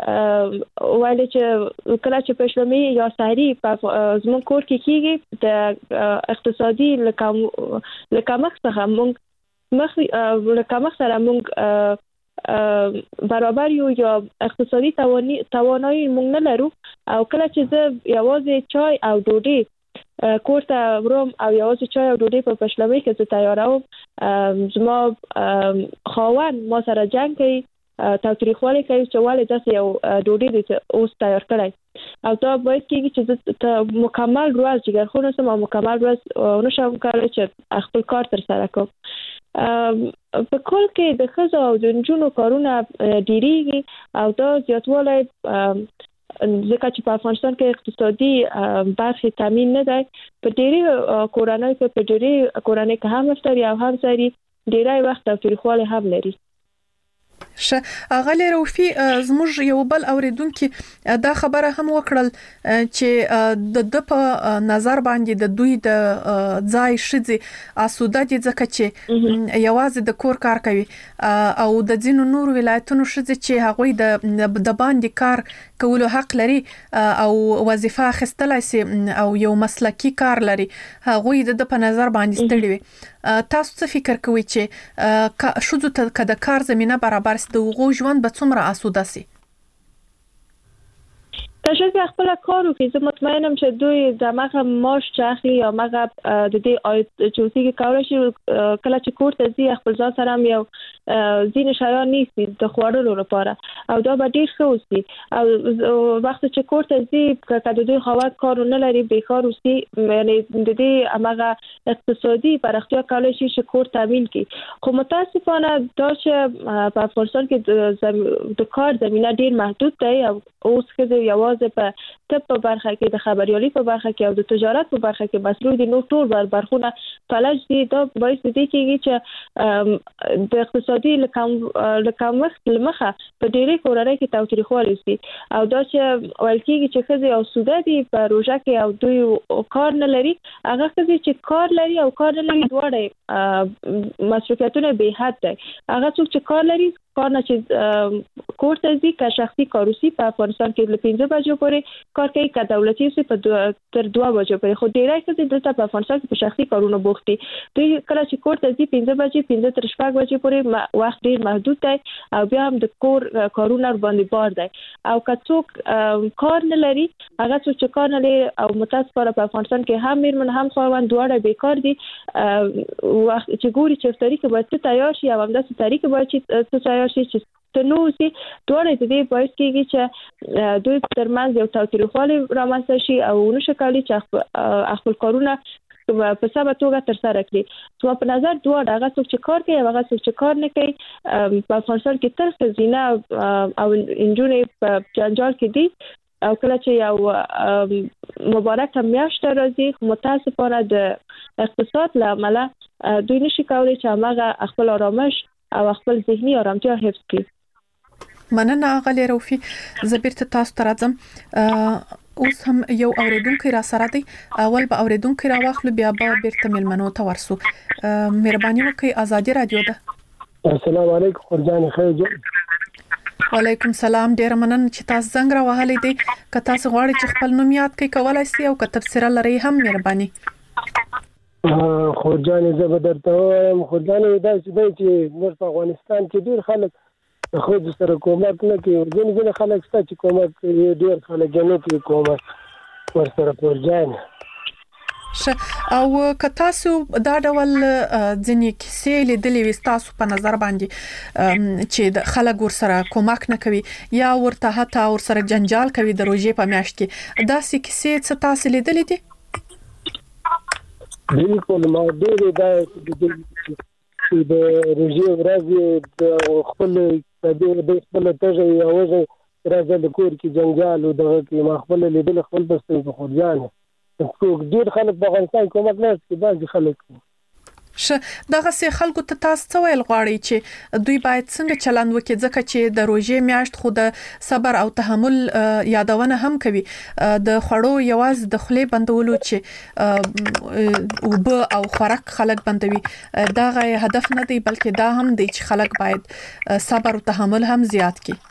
ویلې چې کله چې پیشلمۍ یا سحري په زموږ کور کې کېږي د اقتصادي له کمښت څخه موږ مخ له کمښت سره موږ برابر یو یا اقتصادي توانایي موږ نه لرو. او کله چې زه یوازې چای او ډوډۍ کور ته وروم او یوازې چای او ډوډۍ په پښلوي کې زه تیاروم زما خاوند ما سره جنگ کوي تاوتریخوالی کوي چې والي داسې یو ډوډۍ دې اوس تیار کړی او دا باید کېږي چې زه مکمل ورځ جګرخونه سم او مکمل ورځ نشم کولی چې خپل کار تر سره کوم په کول کې د ښځو او د نجونو کارونه ډیریږي او دا زیاتوالی ځکه چې په افغانستان کې اقتصادي برخې تامین نه دی په ډېری کورنۍ کې په ډېری کورنۍ کې هم افطاري او هم سحري ډېری وخت تاوتریخوالی هم لري. شه اغلی روفي زموږ یو بل اوریدونکو دا خبره هم وکړل چې د د په نظر باندې د دوی د ځای شذي اسوده دي ځکه چې یوازې د کور کار کوي او د ځینو نور ولایتونو شذي چې هغوی د د باندې کار کولو حق لري او وظیفه اخیستلای سي او یو مسلکی کار لري هغوی د په نظر باندې ستړي وي تاسو څه فکر کوئ چې شذو ته د کار زمينه برابر د وغو ژوند به څومره اسوده سي؟ که خپل کار وکړي زه مطمئنم چې دوی د مغه معاش چاخي یا مغه د دې آیت چوتیږي کولای شي کله چې کور ته ځي خپل ځان سره یو ځینې شیان نیسي د خوړلو لپاره او دا به ډیر ښه وي او وخت چې کور ته ځي که د دوی خواږه کار نه لري بیکار وي یعنی د دې مغه اقتصادي پرختیا کولای شي چې کور تامین کړي خو متاسفانه دا چې په افغانستان کې د کار زمينه ډیر محدود دی او اوس کې یو په طب په برخه کې د خبريالي په برخه کې او د تجارت په برخه کې مسلو دي نو ټول برخونه فلج دي دا باعث دي کېږي چې د اقتصادي لکم لکم وخت لمخه په ډېری کورنۍ کې تاوتریخوالی وي او دا چې ویل کېږي چې خزي او سوده دي په روزه کې او دوی کار نه لري هغه خزي چې کار لري او کار نه لري دواړه مصرفیاتونه به حد دي هغه څوک چې کار لري کار نه چې کور ته ځي که شخصي کاروسي په افغانستان کې له پنځه بجو پورې کار کوي که دولتي سي په تر دوه بجو پورې خو ډیری څه دلته په افغانستان کې په شخصي کارونه بوخت دي دوی کله چې کور ته ځي پنځه بجې پنځه تر شپږ بجې پورې وخت ډیر محدود دی او بیا هم د کور کارونه باندې بار دی او که څوک کار نه لري هغه څوک چې کار نه لري او متاسفانه په افغانستان کې هم میرمن هم خاوند دواړه بیکار دي وخت چې ګوري چې افطاري کې باید تیار شي او همداسې تاریخ باید چې تیار شي چې تنوسي دواړه د دې باعث کېږي چې دوی ترمنځ یو تاوتریخوالی رامنځته شي او نشي کولی چې خپل کارونه په سمه توګه تر سره کړي نو په نظر دواړه هغه څوک چې کار کوي هغه څوک چې کار نه کوي په افغانستان کې تر ښځینه او انجونې په جنجال کې دي او کله چې یو مبارک میاشت راځي متاسفانه د اقتصاد له امله دوی نشي کولی چې هغه خپل آرامش او خپل ذهني آرامتیا حفظ کړي. مننه اغلی روفي زبیرته تاسو ته راځم اوس هم یو اوریدونکو را سره دی اول به اوریدونکو را واخلو بیا به بیرته ملمنو ته ورسو مهرباني وکړئ ازادي رادیو ده. السلام علیکم خورجان خیر جان. وعلیکم سلام ډیر مننه چې تاسو څنګه راوهلې دي که تاسو غواړئ چې خپل نوم یاد کړئ کولای شئ او که تفسیر لري هم مهرباني. خورجان زه به درته وایم خورجان دا چې موږ په افغانستان کې ډیر خلک خو د سره کومک نه کوي ځینې ځینې خلک شته چې کومک کوي ډیر خلک نه کوي کومک ورسره خورجان. او که تاسو دا ډول ځینې کیسې لیدلې وي تاسو په نظر باندې چې خلک ورسره کومک نه کوي یا ورته حتی ورسره جنجال کوي د روزې په میاشت کې دا سې کیسې څه تاسو لیدلې دي؟ بالکل ما ډېرې دا چې د روزې ورځې د خپل د خپل تږی یا وږی راځه د کور کې جنجال او دغه کې ما خپل لیدل خپل بستې په خورجانې ډېر خلک په افغانستان کومک نه کوي بعضې خلک شه دغه سه خلکو ته تاسو څه ویل غواړئ چې دوی باید څنګه چلند وکړي ځکه چې د روزې میاشت خو د صبر او تحمل یادونه هم کوي د خړو یواز د خلی بندولو چې وب او خوراک خلک بندوي دغه هدف نه دی بلکې دا هم دی چې خلک باید صبر او تحمل هم زیات کړي.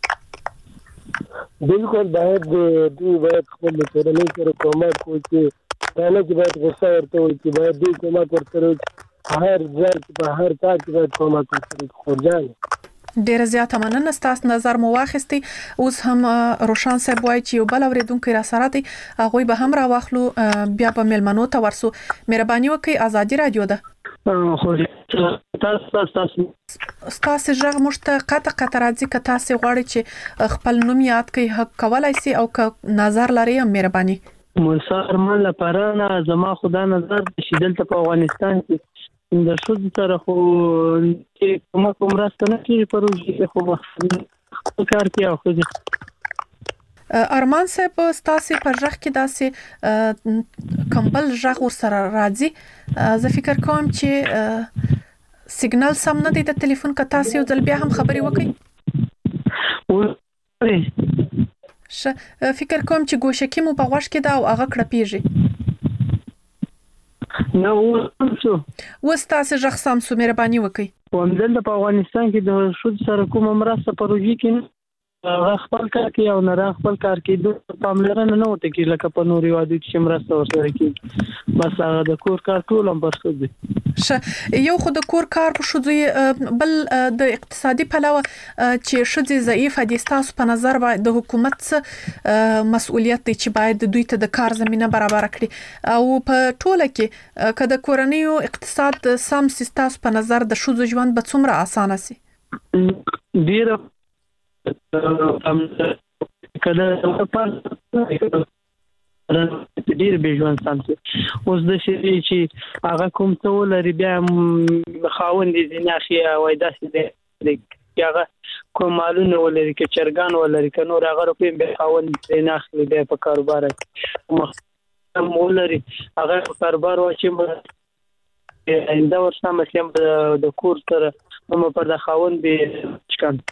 بالکل باید دوی باید خپل کورنۍ سره کومک وکړي دا نه چې باید غوسه ورته وکړي باید دوی کومک ورته وکړي هر ځای په هر کار کې باید کومک ورته وکړي خورجان. ډیر زیات مننه ستاسو نظر مو واخیستي. اوس هم روشان صاحب وایي چې یو بل اوریدونکو را سره دی هغه به هم را واخلو بیا په ملمنو ته ورسو. مهرباني وکړئ ازادي رادیو ده. خو تاسو تاسو ستاسو ژغ مشته قطع قطع راځي که تاسو غواړئ چې خپل نوم یاد کړئ حق کولای شي او که نظر لري مهرباني. موسی ارمان لپاره نه زما خدا نظر شیدل ته په افغانستان کې د شوز سره خو چې کومه کوم راست نه کیږي پروژې خو کار کوي او خو ارمان صاحب ستاسو پر ژغ کې داسې کمبل ژغ ور سره راځي. زه فکر کوم چې سیګنال سم نه دی د ټلیفون که تاسو یو ځل بیا هم خبري وکړئ. ش فکر کوم چې ګوشکی مو په غوښ کې دا او هغه کړپیږي. نو څه وستاسو ژغ سم سو مهرباني وکړئ. ومدل په افغانستان کې د شوز سره کومه مرسته پروژې کې هغه خپل کار کوي او نه خپل کار کوي د پاملرنه نه وته کې لکه په نوري وادي چې مرسته ورسره کوي بس هغه د کور کار ټول هم برخه دي. یو خو د کور کار په شوزي بل د اقتصادي پلوه چې شوزي ضعیف دي تاسو په نظر د حکومت مسؤلیت دی چې باید دوی ته د کار زمينه برابر کړي او په ټوله کې کله کورنیو اقتصاد سم سیستاس په نظر د شوزو ژوند به څومره اسانه سي. ډیر کله په ډیر به ژوند سمسي اوس د شي چې هغه کوم څه ولري بیا خاوند دي نه خي وای داسې دي هغه کوم مالونه ولري کې چرګان ولري کې نور هغه روپې به خاوند نه اخلي به په کاروبار کې مولري هغه په کاروبار واچي انده ورسره مسلم د کور سره هم پر د خاوند به چکان.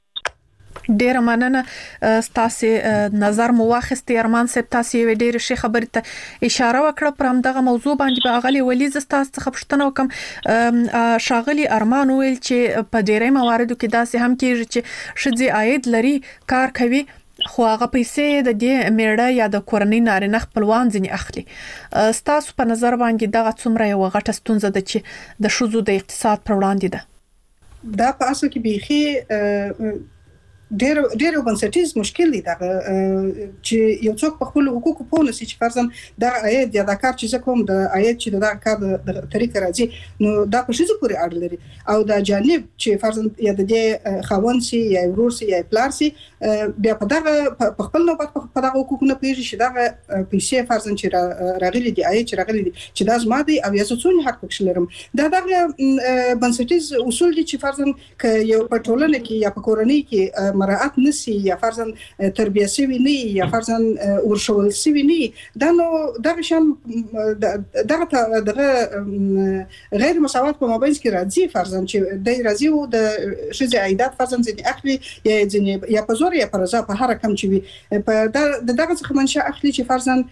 ډیر مننه ستاسو نظر مو واخیستي. ارمان صاحب تاسو ډیر شي خبرې ته اشاره وکړه پر همدغه موضوع باندې به اغلی ولی ز تاسو څخه پوښتنه وکم. شاغلی ارمان ویل چې په ډیرې مواردو کې داسې هم کېږي چې شذي عاید لري کار کوي خو هغه پیسې د دې میړه یا د کورنۍ نارینه خپلوان ځنی اخلي. ستاسو په نظر باندې دغه څومره یو غټه ستونزه ده چې د شذو د اقتصاد پر وړاندې ده؟ دا په اصل کې بيخي ډېر ډېر بنسټیز مشکل دی دا چې یو څوک په خپل حقوقو پوه نشي چې فرضاً دا عاید یا دا کار چې کوم د عاید چې دا کار د طریقې راځي نو دا په شذو پورې اړه لري او دا جانب چې فرضاً یا د دې خاوند سي یا ورور سي یا پلار سي بیا په دغه په خپل نوبت په دغه حقوقو نه پیږي چې دا پیسې فرضاً چې راغلي دي عاید چې راغلي دي چې دا زما دي او یا څونه حق پکښ لرم. دا دغه بنسټیز اصول دي چې فرضاً ک یو په ټولنه کې یا په کورنۍ کې مراعات نسی یا فرضاً تربیه سوي نه یا فرضاً ورشول سوي نه دا نو دغه شان دغه دغه غیر مساوات په مابین کې راځي فرضاً چې د راځي او د شذي عیدات فرضاً ځنی اخلي یا ځنی یا په زور یا په رضا په هر کم چې وي په دغه څخه منشأ اخلي چې فرضاً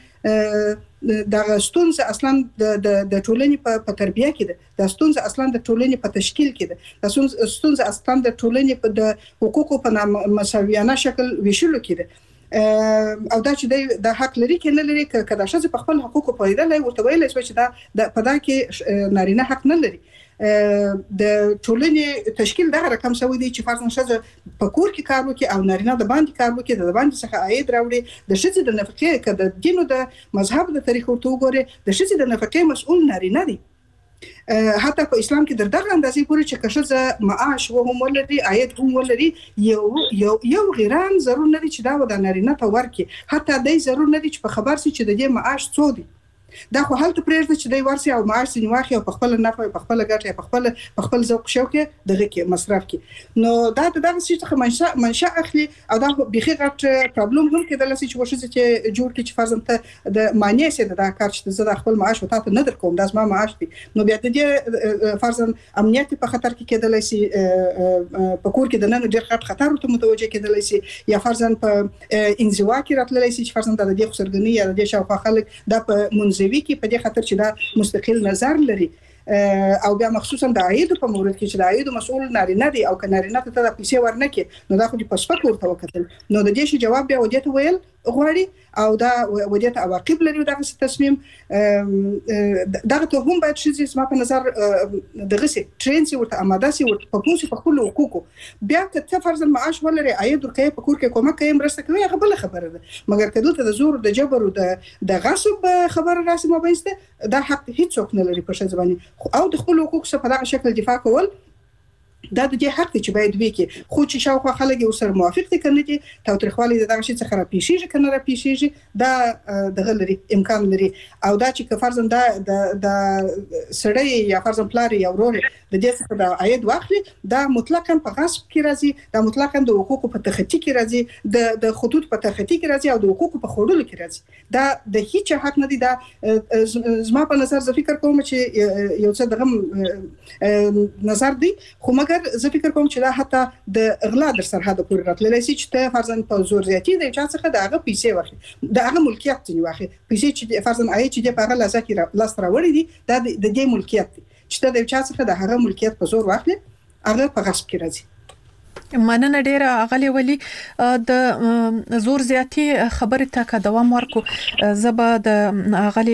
دا ستونزه اصلا د د ټولنې په تربیه کې ده د ستونزه اصلا د ټولنې په تشکیل کې ده د ستونزه اصلا د ټولنې په د حقوقو په مساویانه شکل ویشلو کې ده او دا چې د حق لري کې نه لري کله چې په خپل حقوقو پوهیدل ورته ویل شي چې دا په دا کې نارینه حق نه لري. د ټولنې تشکیل دغه رقم سوي دي چې فرضاً شذ په کور کې کار وکړي او نارینه د باندې کار وکړي د باندې څخه عاید راوړي د شذ د نفقې کده د دینو د مذهب د تاریخ ورته وګوري د شذ د نفقې مسؤل نارینه دي. حتی په اسلام کې در دغه اندازې پورې چې کښه معاش و هم ولري عاید هم ولري یو یو یو غیران ضرور نه دي چې دا د نارینه ته ورکړي حتی دای ضرور نه دي چې په خبر سي چې د دې معاش څو دي دا خو حالت پرېږده چې دی ورسي او معاش ځنی واخلي او په خپل نفع په خپل ګټه په خپل په خپل ذوق شوق دغه کې مصرف کې نو دا دغه څه څخه منشأ منشأ اخلي او دا بيخي غټ پرابلم هم کېدل چې وشي چې جوړ کې چې فرضاً ته د معنی سي دا کار چې زه د خپل معاش وته نه در کوم دا زما معاش دی نو بیا د دې فرضاً امنیت په خطر کې کېدل شي په کور کې د نن ډېر خطر خطر ته متوجه کېدل شي یا فرضاً په انزوا کې راتللی شي چې فرضاً د دې خسرګنی یا د شاوخوا خلک د په زوی کې په دې خاطر چې دا مستقل نظر لري او بیا مخصوصا د عاید په مورد کې چې د عاید مسؤل نارینه دی او ک نارینه ته د پیسې ورنکې نو دا خو د پسپک ورته وکتل نو د دې شي جواب بیا ودی ته ویل غواړي او دا ودیت عواقب لري دغه تصمیم دغه ته هم باید شي زما په نظر دغه سي ټرین سي ورته آماده سي ورته په پوسي په خپل حقوقو بیا که فرض المعاش ولري عاید ورکې په کور کې کومه کوي مرسته کوي هغه بل خبره ده مګر کله ته د زور د جبر او د غصب خبره راسي ما بینسته دا حق هیڅ څوک نه لري په ځباني او د خپل حقوق څخه په دغه شکل دفاع کول دا د دې حق چې باید وکي خو چې شاوخوا خلک یو سره موافق دي کنه دي تاوتریخوالي د دغه شي څخه را پیښیږي کنه را پیښیږي دا دغه لري امکان لري او دا چې فرضاً دا د سړی یا فرضاً پلار یا ورور د دې څخه د عاید واخلي دا مطلقاً په غصب کې راځي دا مطلقاً د حقوقو په تخطي کې راځي د د خطوط په تخطي کې راځي او د حقوقو په خوړلو کې راځي دا د هیڅ حق نه دي دا زما په نظر زه فکر کوم چې یو څه دغه نظر دی خو مګر زه فکر کوم چې دا حتی د اغلا در سرحد پورې راتللی شي چې ته فرضاً په زور زیاتی د چا څخه د هغه پیسې واخلي د هغه ملکیت دی واخلي پیسې چې فرضاً آی چې د هغه لاسه کې لاس راوړي دي دا د دې ملکیت دی چې ته د چا څخه د هغه ملکیت په زور واخلي هغه په غصب کې راځي مننه ډیره اغلی ولی د زور زیاتی خبره ته که دوام ورکو زبا د اغلی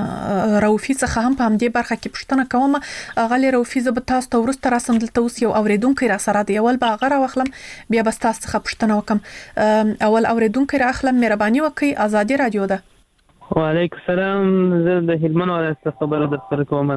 روفي څخه هم په همدې برخه کې پښتنه کوم اغلی روفي زب تاسو ته ورسته راسم دلته اوس یو اوریدونکو را سره دی اول به غره واخلم بیا به تاسو څخه پښتنه وکم اول اوریدونکو را اخلم مهرباني وکي آزادي رادیو ده وعلیکم السلام زه د هلمند ولایت خبره درته کوم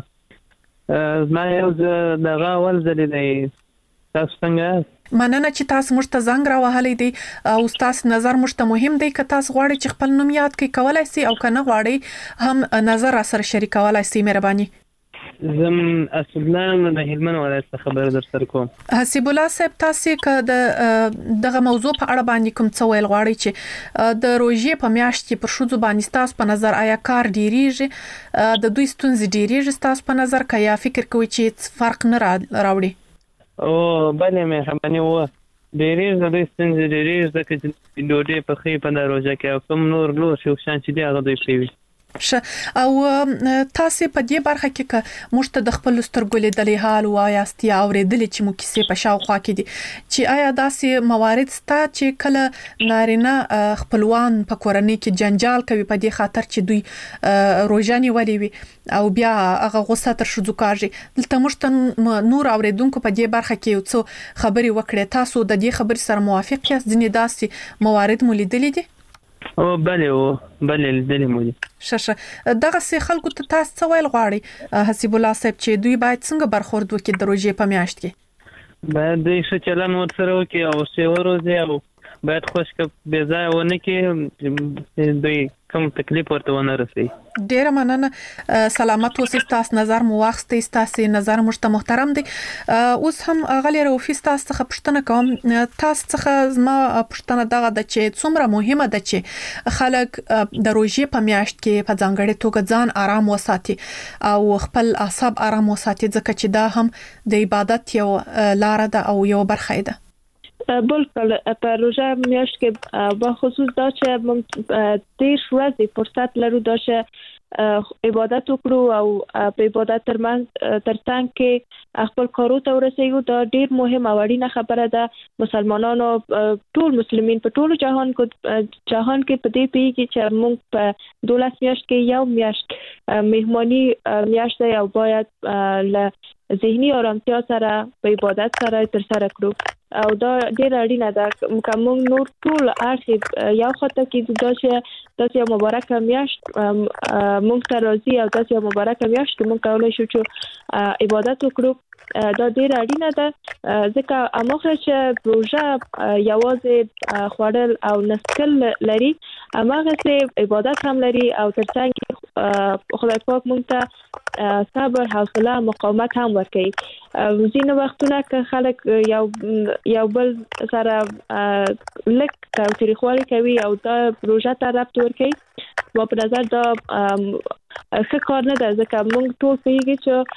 زما یو دغه اول ځل دی تاسو څنګه مننه چې تاسو موږ ته زنګ راوهلی دی او تاسو نظر موږ ته مهم دی که تاسو غواړئ چې خپل نوم یاد کړئ کولای شئ او کنه غواړئ هم نظر سره شریکولای شئ مهرباني زم اسد الله د هلمند ولایت خبر در سره کوم حسیب الله صاحب تاسو که د دغه موضوع په اړه باندې کوم څه ویل غواړئ چې د روژې په میاشت کې پر شوزو باندې تاسو په نظر آیا کار ډیریږي د دوی ستونزې ډیریږي تاسو په نظر که یا فکر کوئ چې فرق نه راوړي او بلې مهرباني و ډېرې د دوی ستونزې ډېرې ځکه چې ډوډۍ پخې په دا روژه کې او کوم نور لور شي شان چې دی هغه دوی کوي ش او تاسو په دې برخه کې که موږ ته د خپل سترګو لیدلې حال وایاست یا اورېدلې چې مو کیسې په شاوخوا کې دي چې آیا داسې موارد ستا چې کله نارینه خپلوان په کورنۍ کې جنجال کوي په دې خاطر چې دوی روژه نیولې وي او بیا هغه غوسه تر شذو کاږي دلته موږ ته نور اوریدونکو په دې برخه کې یو څه خبرې وکړې تاسو د دې خبرې سره موافق یاست ځینې داسې موارد مو لیدلې دي او بلې و بلې لیدلې مو دي ششه دغه سي خلکو ته تاسو څه ویل غواړي حسیب الله صاحب چې دوی باید څنګه برخورد وکړي د روژې په میاشت کې باید دوی ښه چلند ورسره وکړي او ښې وروزي او باید خوشکه بې ځایه ونه کړي دوی کوم تکلیف ورته ونه رسي ډیره مننه سلامت اوسئ تاسو نظر مو واخستئ تاسو نظر موږ ته محترم دی اوس هم غلی روفي تاسو څخه پوښتنه کوم تاسو څخه زما پوښتنه دغه ده چې څومره مهمه ده چې خلک د روژې په میاشت کې په ځانګړې توګه ځان آرام وساتي او خپل اعصاب آرام وساتي ځکه چې دا هم د عبادت یو لار ده او یو برخه ده بالکل په روژه میاشت کې با خصوص دا چې موږ دیر ورځې فرصت لرو دا چې عبادت وکړو او په عبادت ترمنځ ترڅنګ کې خپل کارو ته ورسېږو دا ډیر مهم او اړینه خبره ده مسلمانانو ټول مسلمانین په ټول جهان کې جهان کې په دې پیږي چې موږ په دولس میاشت کې یو میاشت مهمانی میاشت دی او باید له ذهني آرامتیا سره په عبادت سره تر سره کړو او دا ډیر اړینه ده کوم نور ټول اخر یو خطه کې دا چې تاسو مبارک میاشت مونږ ته راځي او تاسو مبارک میاشت کې مونږ کولای شو چې عبادت وکړو دا ډیر اړینه ده ځکه اماخه چې روژه یوازې خوړل او نسکل لري اماغه چې عبادت هم لري او ترڅنګ خدای پاک مونږ ته صبر حوصله مقاومت هم ورکوي ځینې وختونه که خلک یو یو بل سره لک تاوتریخوالي کوي او دا روژه ته ربط ورکوي ما په نظر دا ښه کار نه ده ځکه موږ ټول پوهیږو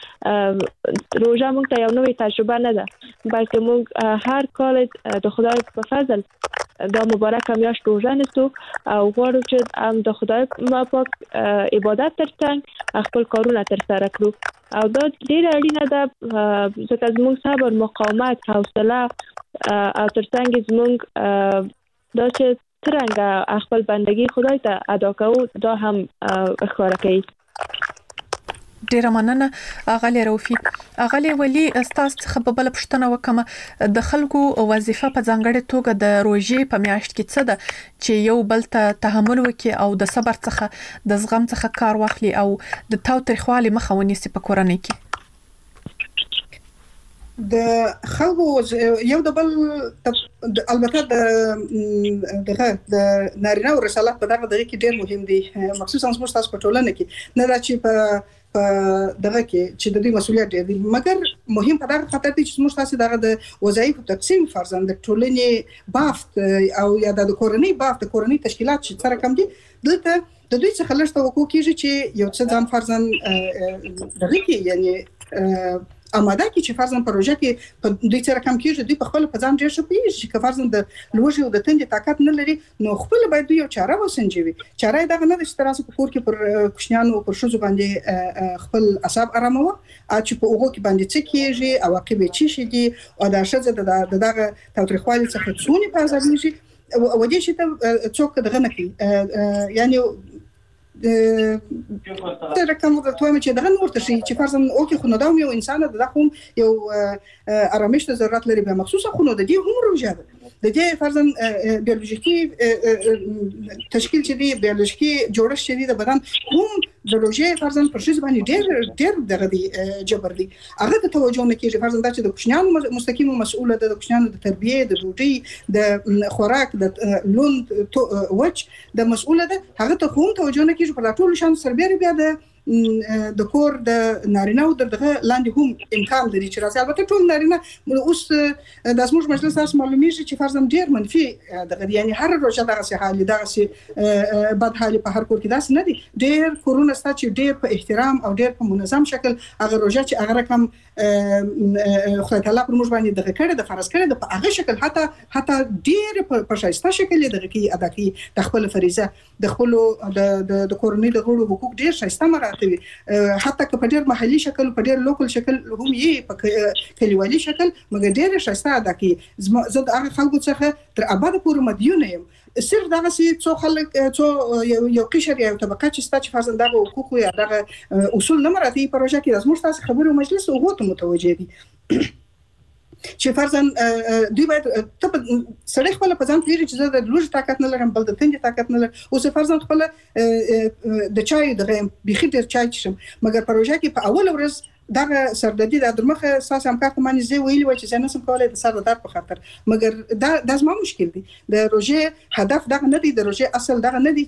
چې روژه موږ ته یو نوې تجربه نه ده بلکې موږ هر کال د خدای په فضل دا مبارکه میاشت روژه نیسو او غواړو چې هم د خدای پاک عبادت ترڅنګ خپل کارونه ترسره کړو او دا ډیر اړینه ده ځکه زموږ صبر مقاومت حوصله او ترڅنګ زموږ دا چې څنګه خپل بندگی خدای ته ادا کوو دا هم ښکاره کوي. ډیره مننه اغلی روفي. اغلی ولی استاد څخه په بل پښتنه وکم د خلکو وظیفه په ځانګړي توګه د روژې په میاشت کې څه ده چې یو بل ته تحمل وکړي او د صبر څخه د زغم څخه کار واخلي او د تاوتریخوالي مخه ونیسي په کورنۍ کې. د خلکو یو د بل البته د دغه د نارینه او رسالت په دغه دغه کې ډېر مهم دي، مخصوصا زموږ تاسو په ټولنه کې نه دا چې په په دغه کې چې د دې مسولیت ډېر دي، مګر مهم په دغه خاطر دي چې زموږ تاسو دغه د وظایف تقسیم فرضاً د ټولنې بافت او یا د کورنۍ بافت د کورنۍ تشکیلات چې سره کم دي دلته د دوی څخه لږ توقع کیږي چې یو څه ځان فرضاً دغه کې یعنی اماده کی چې فرضاً پروژه کې په دوی سره کم کیږي، دوی په خپل په ځان ډیر ښه پیږي چې فرضاً د لوږې او د تندې طاقت نه لري، نو خپل باید دوی یو چاره وسنجوي. چاره دغه نه ده چې تاسو په کور کې پر کوشنیانو پر شوزو باندې خپل اعصاب آرامو چې په اوغو کې باندې څه کیږي او عواقب یې شي دي او دا شزه د دغه تاوتریخوالي څخه څونی په ازادي و دې چې ته څوک دغه نه کوي یعنی د رقم د تویم چې دغه نور ته شي چې فرضاً او کې خو نو دا یو انسان د دغه یو آرامش ته ضرورت لري، به مخصوصا خو نو د دې هم روزه ده د دې فرضاً بیولوژیکي تشکیل چې دی بیولوژیکي جوړښت چې دی د بدن هم د روزه فرضاً پر شي باندې ډېر ډېر دغه دی جبر دی، هغه ته توجه نه کیږي. فرضاً دا چې د کوشنیانو مستقیم مسؤله ده، د کوشنیانو د تربیه د ډوډۍ د خوراک د لوند وچ د مسؤله ده، هغه ته هم توجه نه کیږي. په ټول شان سربېره بیا د د کور د نارینه او دغه لاندې هم امکان لري چې راځي. البته ټول نارینه اوس د اسموږ مجلس تاسو معلومیږي چې فرضاً ډیر منفي دغه یعنی هر روزه دغه سي حالي دغه سي بد حالي په هر کور کې داس نه دي، ډیر کورونه ست چې ډیر په احترام او ډیر په منظم شکل هغه روزه چې هغه رقم خدای تعالی پر موږ باندې دغه کړه د فرض کړه د په هغه شکل حتی حتی ډیر په شایسته شکل دغه کې ادا کوي د خپل فریضه د خپل د د کورنۍ د غړو حقوق ډیر شایسته مراته وي، حتی که په ډیر محلي شکل په ډیر لوکل شکل هم یې په کلیوالي شکل مګر ډیر شایسته ادا کوي. زه د هغه خلکو څخه تر ابد پورې مدیون یم، صرف دغه سي څو خلک څو یو قشر یا طبقه چې ستاسو فرضاً دغه حقوق یا دغه اصول نه مراته پروژه کې زموږ تاسو خبرو مجلس او غوته متوجه دي چې فرضاً دوی باید ته سړی خپل په ځان پیری چې زه د لوږې طاقت نه لرم بل د تندې طاقت نه لرم، اوس فرضاً خپل د چای دغه بيخي ډیر چای چشم، مګر پروژه کې په اول ورځ دغه سردردي د درمخه اساس هم کار کومانی زه ویلی و چې زه نسم کولای د سر درد په خاطر، مګر دا د زما مشکل دی. د روزه هدف دغه نه دی، د روزه اصل دغه نه دی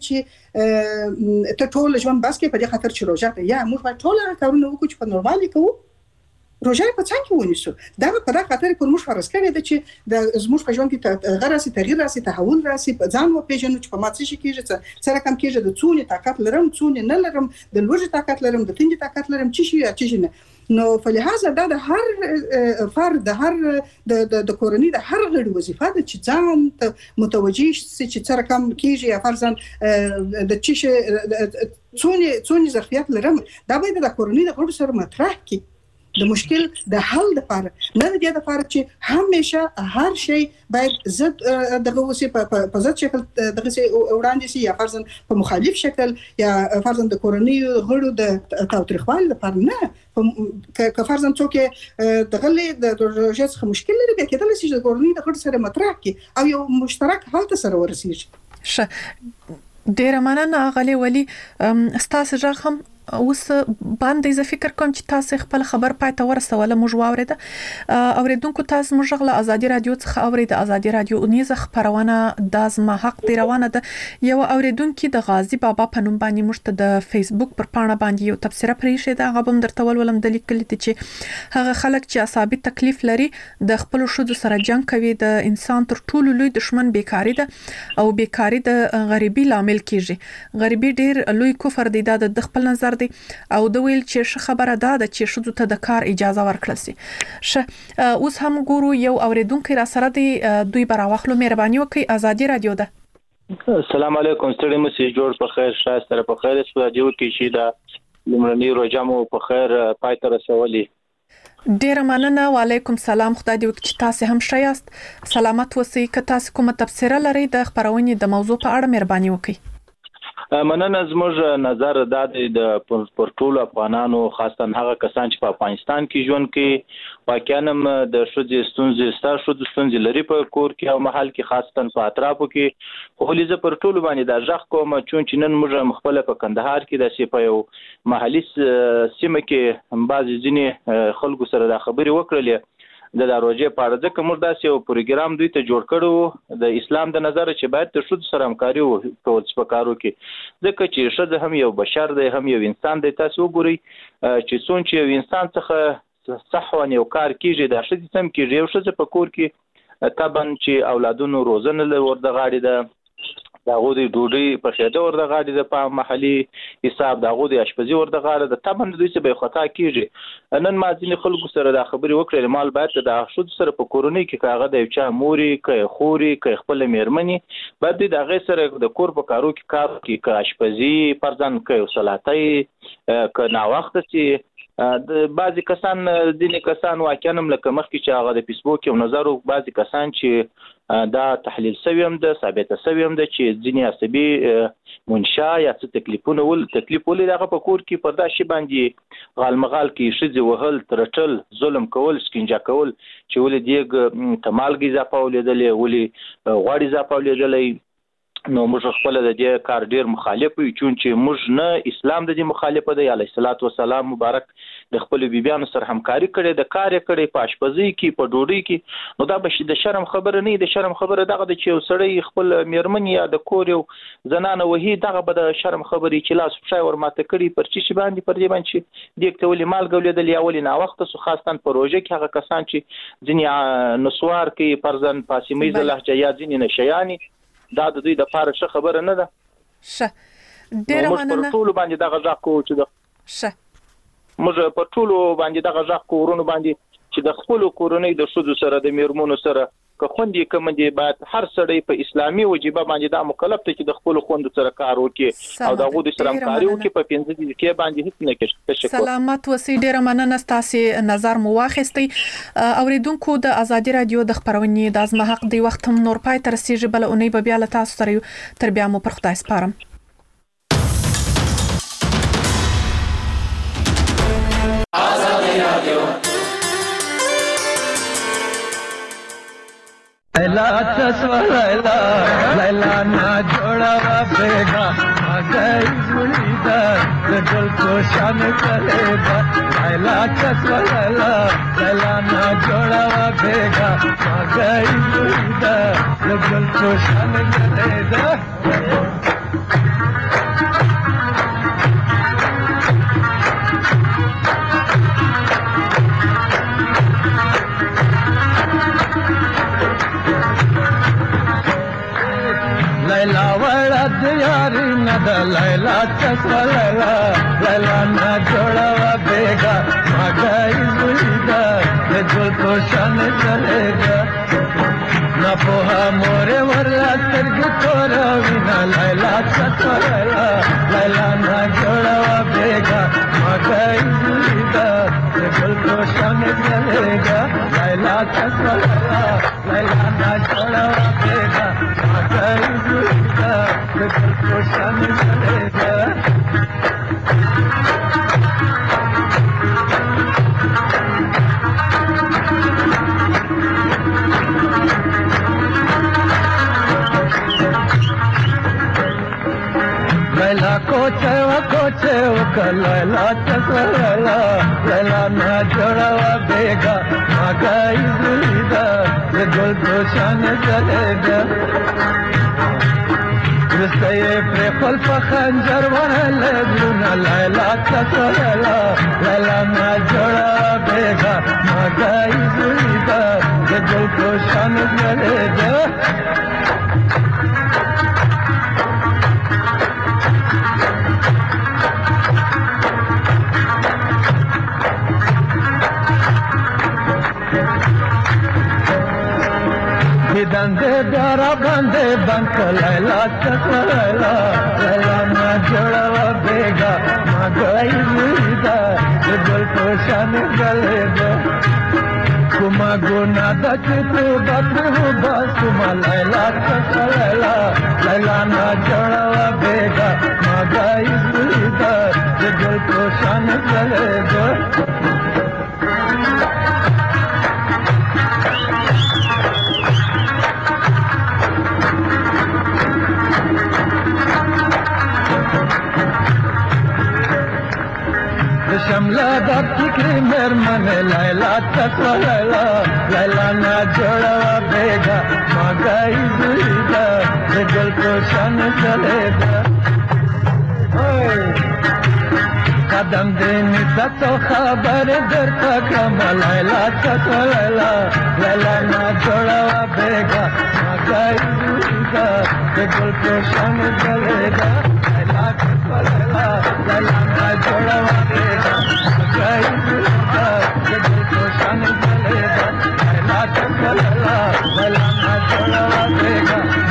چې ته ټول ژوند بس کې په دې خاطر چې روزه یا موږ باید ټول کارونه وکړو چې په نورمالي کوو روزه په څنګه کې ونیسو. دا په دغه خاطر پر موږ فرض کړی دی چې د زموږ په ژوند کې غراسي تغییر راسي تحول راسي په ځان و پیژنو چې په ما څه شي کېږي سره کم کېږي د څونې طاقت لرم څونې نه لرم د لوږې طاقت لرم د تندې طاقت لرم چې شي یا چې نه، نو فلهذا دا د هر فرد د هر د د کورنۍ د هر غړي وظیفه ده چې ځان ته متوجي شي چې سره کم کېږي یا فرضاً د چې څونې څونې ظرفیت لرم، دا باید د کورنۍ د غړو سره مطرح کی د مشکل د حل لپاره، نه د دې لپاره چې همیشه هر شی باید زد دغه وسی په زد شکل دغه سي وړاندې سي یا فرضاً په مخالف شکل یا فرضاً د کورنۍ غړو د تاوتریخوالي لپاره نه، که فرضاً څوک دغه د روزه څخه مشکل لري بیا کېدل شي د کورنۍ د غړو سره مطرح کی او یو مشترک حل ته سره ورسیږي. شه ډیر مننه غلي ولی استاد ژغ هم اوس باندې زه فکر کوم چې تاسو خپل خبر پای ته ورسوله موږ واورېده اوریدونکو تاسو موږ غله ازادي رادیو څخه اورید ازادي رادیو اونیزه خبرونه د زما حق دی روانه ده. یو اوریدونکو د غازی بابا په نوم باندې موږ ته د فیسبوک پر پاڼه باندې یو تبصره پرې شه دا غوښم درته ولولم د لیکل دي چې هغه خلک چې عصبي تکلیف لري د خپل شوزو سره جنگ کوي د انسان تر ټولو لوی دشمن بیکاری ده او بیکاری د غریبي لامل کیږي. غریبي ډیر لوی کفر دی د خپل نظر دی او د ویل چې خبره ده چې شوزو ته د کار اجازه ورکړل سي. شه اوس هم ګورو یو اوریدونکو را سره دی دوی براوخلو مهرباني وکي ازادي رادیو ده. السلام علیکم ستړي مو سي جوړ په خیر شاسته په خیر سو رادیو کې شي دا لمړنی روزه مو په خیر پای ته رسولي ډیر مننه. وعلیکم سلام. خدای دې وکړي چې تاسو هم ښه یاست. سلامت اوسئ. که تاسو کومه تبصره لرئ د خبرونې د موضوع په اړه مهرباني وکړئ. مننه. زموږ نظر دا دی د پر ټولو افغانانو خاصه هغه کسان چې په افغانستان کې ژوند کوي واقعا د ښځې ستونزې ستاسو ښځو ستونزې لري په کور کې او محل کې خاصه په اطرافو کې. خو لزه پر ټولو باندې دا ځخ کوم چې نن موږ خپل په کندهار کې د سی په یو محلي سیمه کې بعضی ځینې خلکو سره د خبرې وکړلې د دروازې په اړه، ځکه موږ داسې یو پروګرام دوی ته جوړ کړو د اسلام د نظر چې باید د ښځو سره همکاري وکړو په کارو کې، ځکه چې ښځه هم یو بشر دی، هم یو انسان دی. تاسو وګورئ چې څون چې یو انسان څخه صحوان یو کار کیږي د ښځې سم کیږي. یو ښځه په کور کې طبعا چې اولادونو روزنه ورته غاړي ده، داغو د ډوډۍ په خېده ورته غاړي ده، په محلي حساب داغو د اشپزي ورته غاړي ده، طبعا دوی څه به خطا کیږي. نن ما ځینې خلکو سره دا خبرې وکړې مال باید د ښځو سره په کورنۍ کې کاغه د یو چا موري که خوري که خپل میرمنې باید دوی د هغې سره د کور په کارو کې کار وکړي، که اشپزي فرضاً که یو سلاطۍ که ناوخته چې د بعضی کسان ځینې کسان واقعا هم لکه مخکې چې هغه د فیسبوک یو نظر و بعضی کسان چې دا تحلیل سوي هم ده ثابته سوي هم ده چې ځینې عصبي منشا یا څه تکلیفونه ول تکلیف ولې دغه په کور کې پر دا شي باندې غالمغال کې ښځې وهل ترټل ظلم کول سکنجا کول چې ولې دیګ ته مالګې اضافه ولیدلې ولې غوړ اضافه ولیدلې. نو موږ خپل د دې کار ډیر مخالف یو چې موږ نه اسلام د دې مخالفه دی. علیه الصلاۃ والسلام مبارک د خپل بیبيانو سره همکاري کړي، د کار کړي په اشپزۍ کې په ډوډۍ کې. نو دا به د شرم خبره نه د شرم خبره دغه د چې یو سړی خپل میرمن یا د کور یو زنانه وهي دغه به د شرم خبرې چې لاس پښای ورماته کړي پر چې باندې پر دې باندې دیګ ته ولې مال ګولېدل یا ولې نا وخت سو خاصتن پروژه کې هغه کسان چې ځینې نسوار کې فرزن پاسمیزه لهجه یا ځینې نشيانی دا د دوی د پاره ښه خبره نه ده. ښه ډیر مننه. موږ په ټولو باندې دغه ځاک کو چې د ښه موږ په ټولو باندې دغه ځاک کو ورونو باندې چې د خپل کورنۍ د ښځو سره د میرمنو سره که خوندې کوم دی باید هر سړی په اسلامي وجیبه باندې دا مکلف دی چې د خپل خوند سره کار وکړي او دغه د سره کاری وکړي په پنځه دقیقې باندې هیڅ نه کوي. سلامت اوسئ. ډیر مننه ستاسو نظر مو واخیستي. اوریدونکو د ازادي رادیو د خبرونې د ازمه حق دی وخت هم نور پای تر سیږي بل اونۍ به بیا له تاسو سره تر بیا مو پر خدای سپارم. ازادي رادیو لا تسولا لا نا جوڑا بیگا گئی زلیدا دل کو شان کرے گا. لا تسولا لا نا جوڑا بیگا گئی زلیدا دل کو شان کرے گا. ليلى ولد ياري ند ليلى تسولا ليلى نا جوڑا بیگا ما گئی زلیدا دل کو شان کرے گا. نا پوها مورے ورلا ترگ تورا وینا ليلى تسولا ليلى نا جوڑا بیگا ما گئی زلیدا دل کو شان کرے گا. ليلى تسولا ليلى نا جوڑا بیگا ما گئی زلیدا دل کو شان کرے گا. ليلى کوچه و کوچه و کلیلا تسولا ليلى نا جوڑا بیگا ما گئی زلیدا دل کو شان کرے گا. رسته پر خپل خنجر ورلګونا ليلى تسولا ليلى نا جوڑا بیگا ما گئی زلیدا دل کو شان کرے گا. دندے دارا بندے بنک ليلى تسولا ليلى نا جوڑا بیگا ما گئی زلیدا गुल पोशन गले दो कुमा गुना दच तू बत हो बस कुमा लैला लैला लैला ना जोड़वा बेगा मगाई सुईदा गुल पोशन गले दो शमला दा फिक्री मेर मने लैला तस्वा लैला लैला ना जोड़वा बेगा मगाई जुईदा गुल पोशन चलेगा कदम देनी तो खबर दर तक लैला तस्वा लैला लैला ना जोड़वा बेगा मगाई जुईदा गुल पोशन चलेगा लैला तस्वा लैला लैला ना जोड़वा बेगा शान चलेगा लैला चलेगा लैला ना जोड़वा बेगा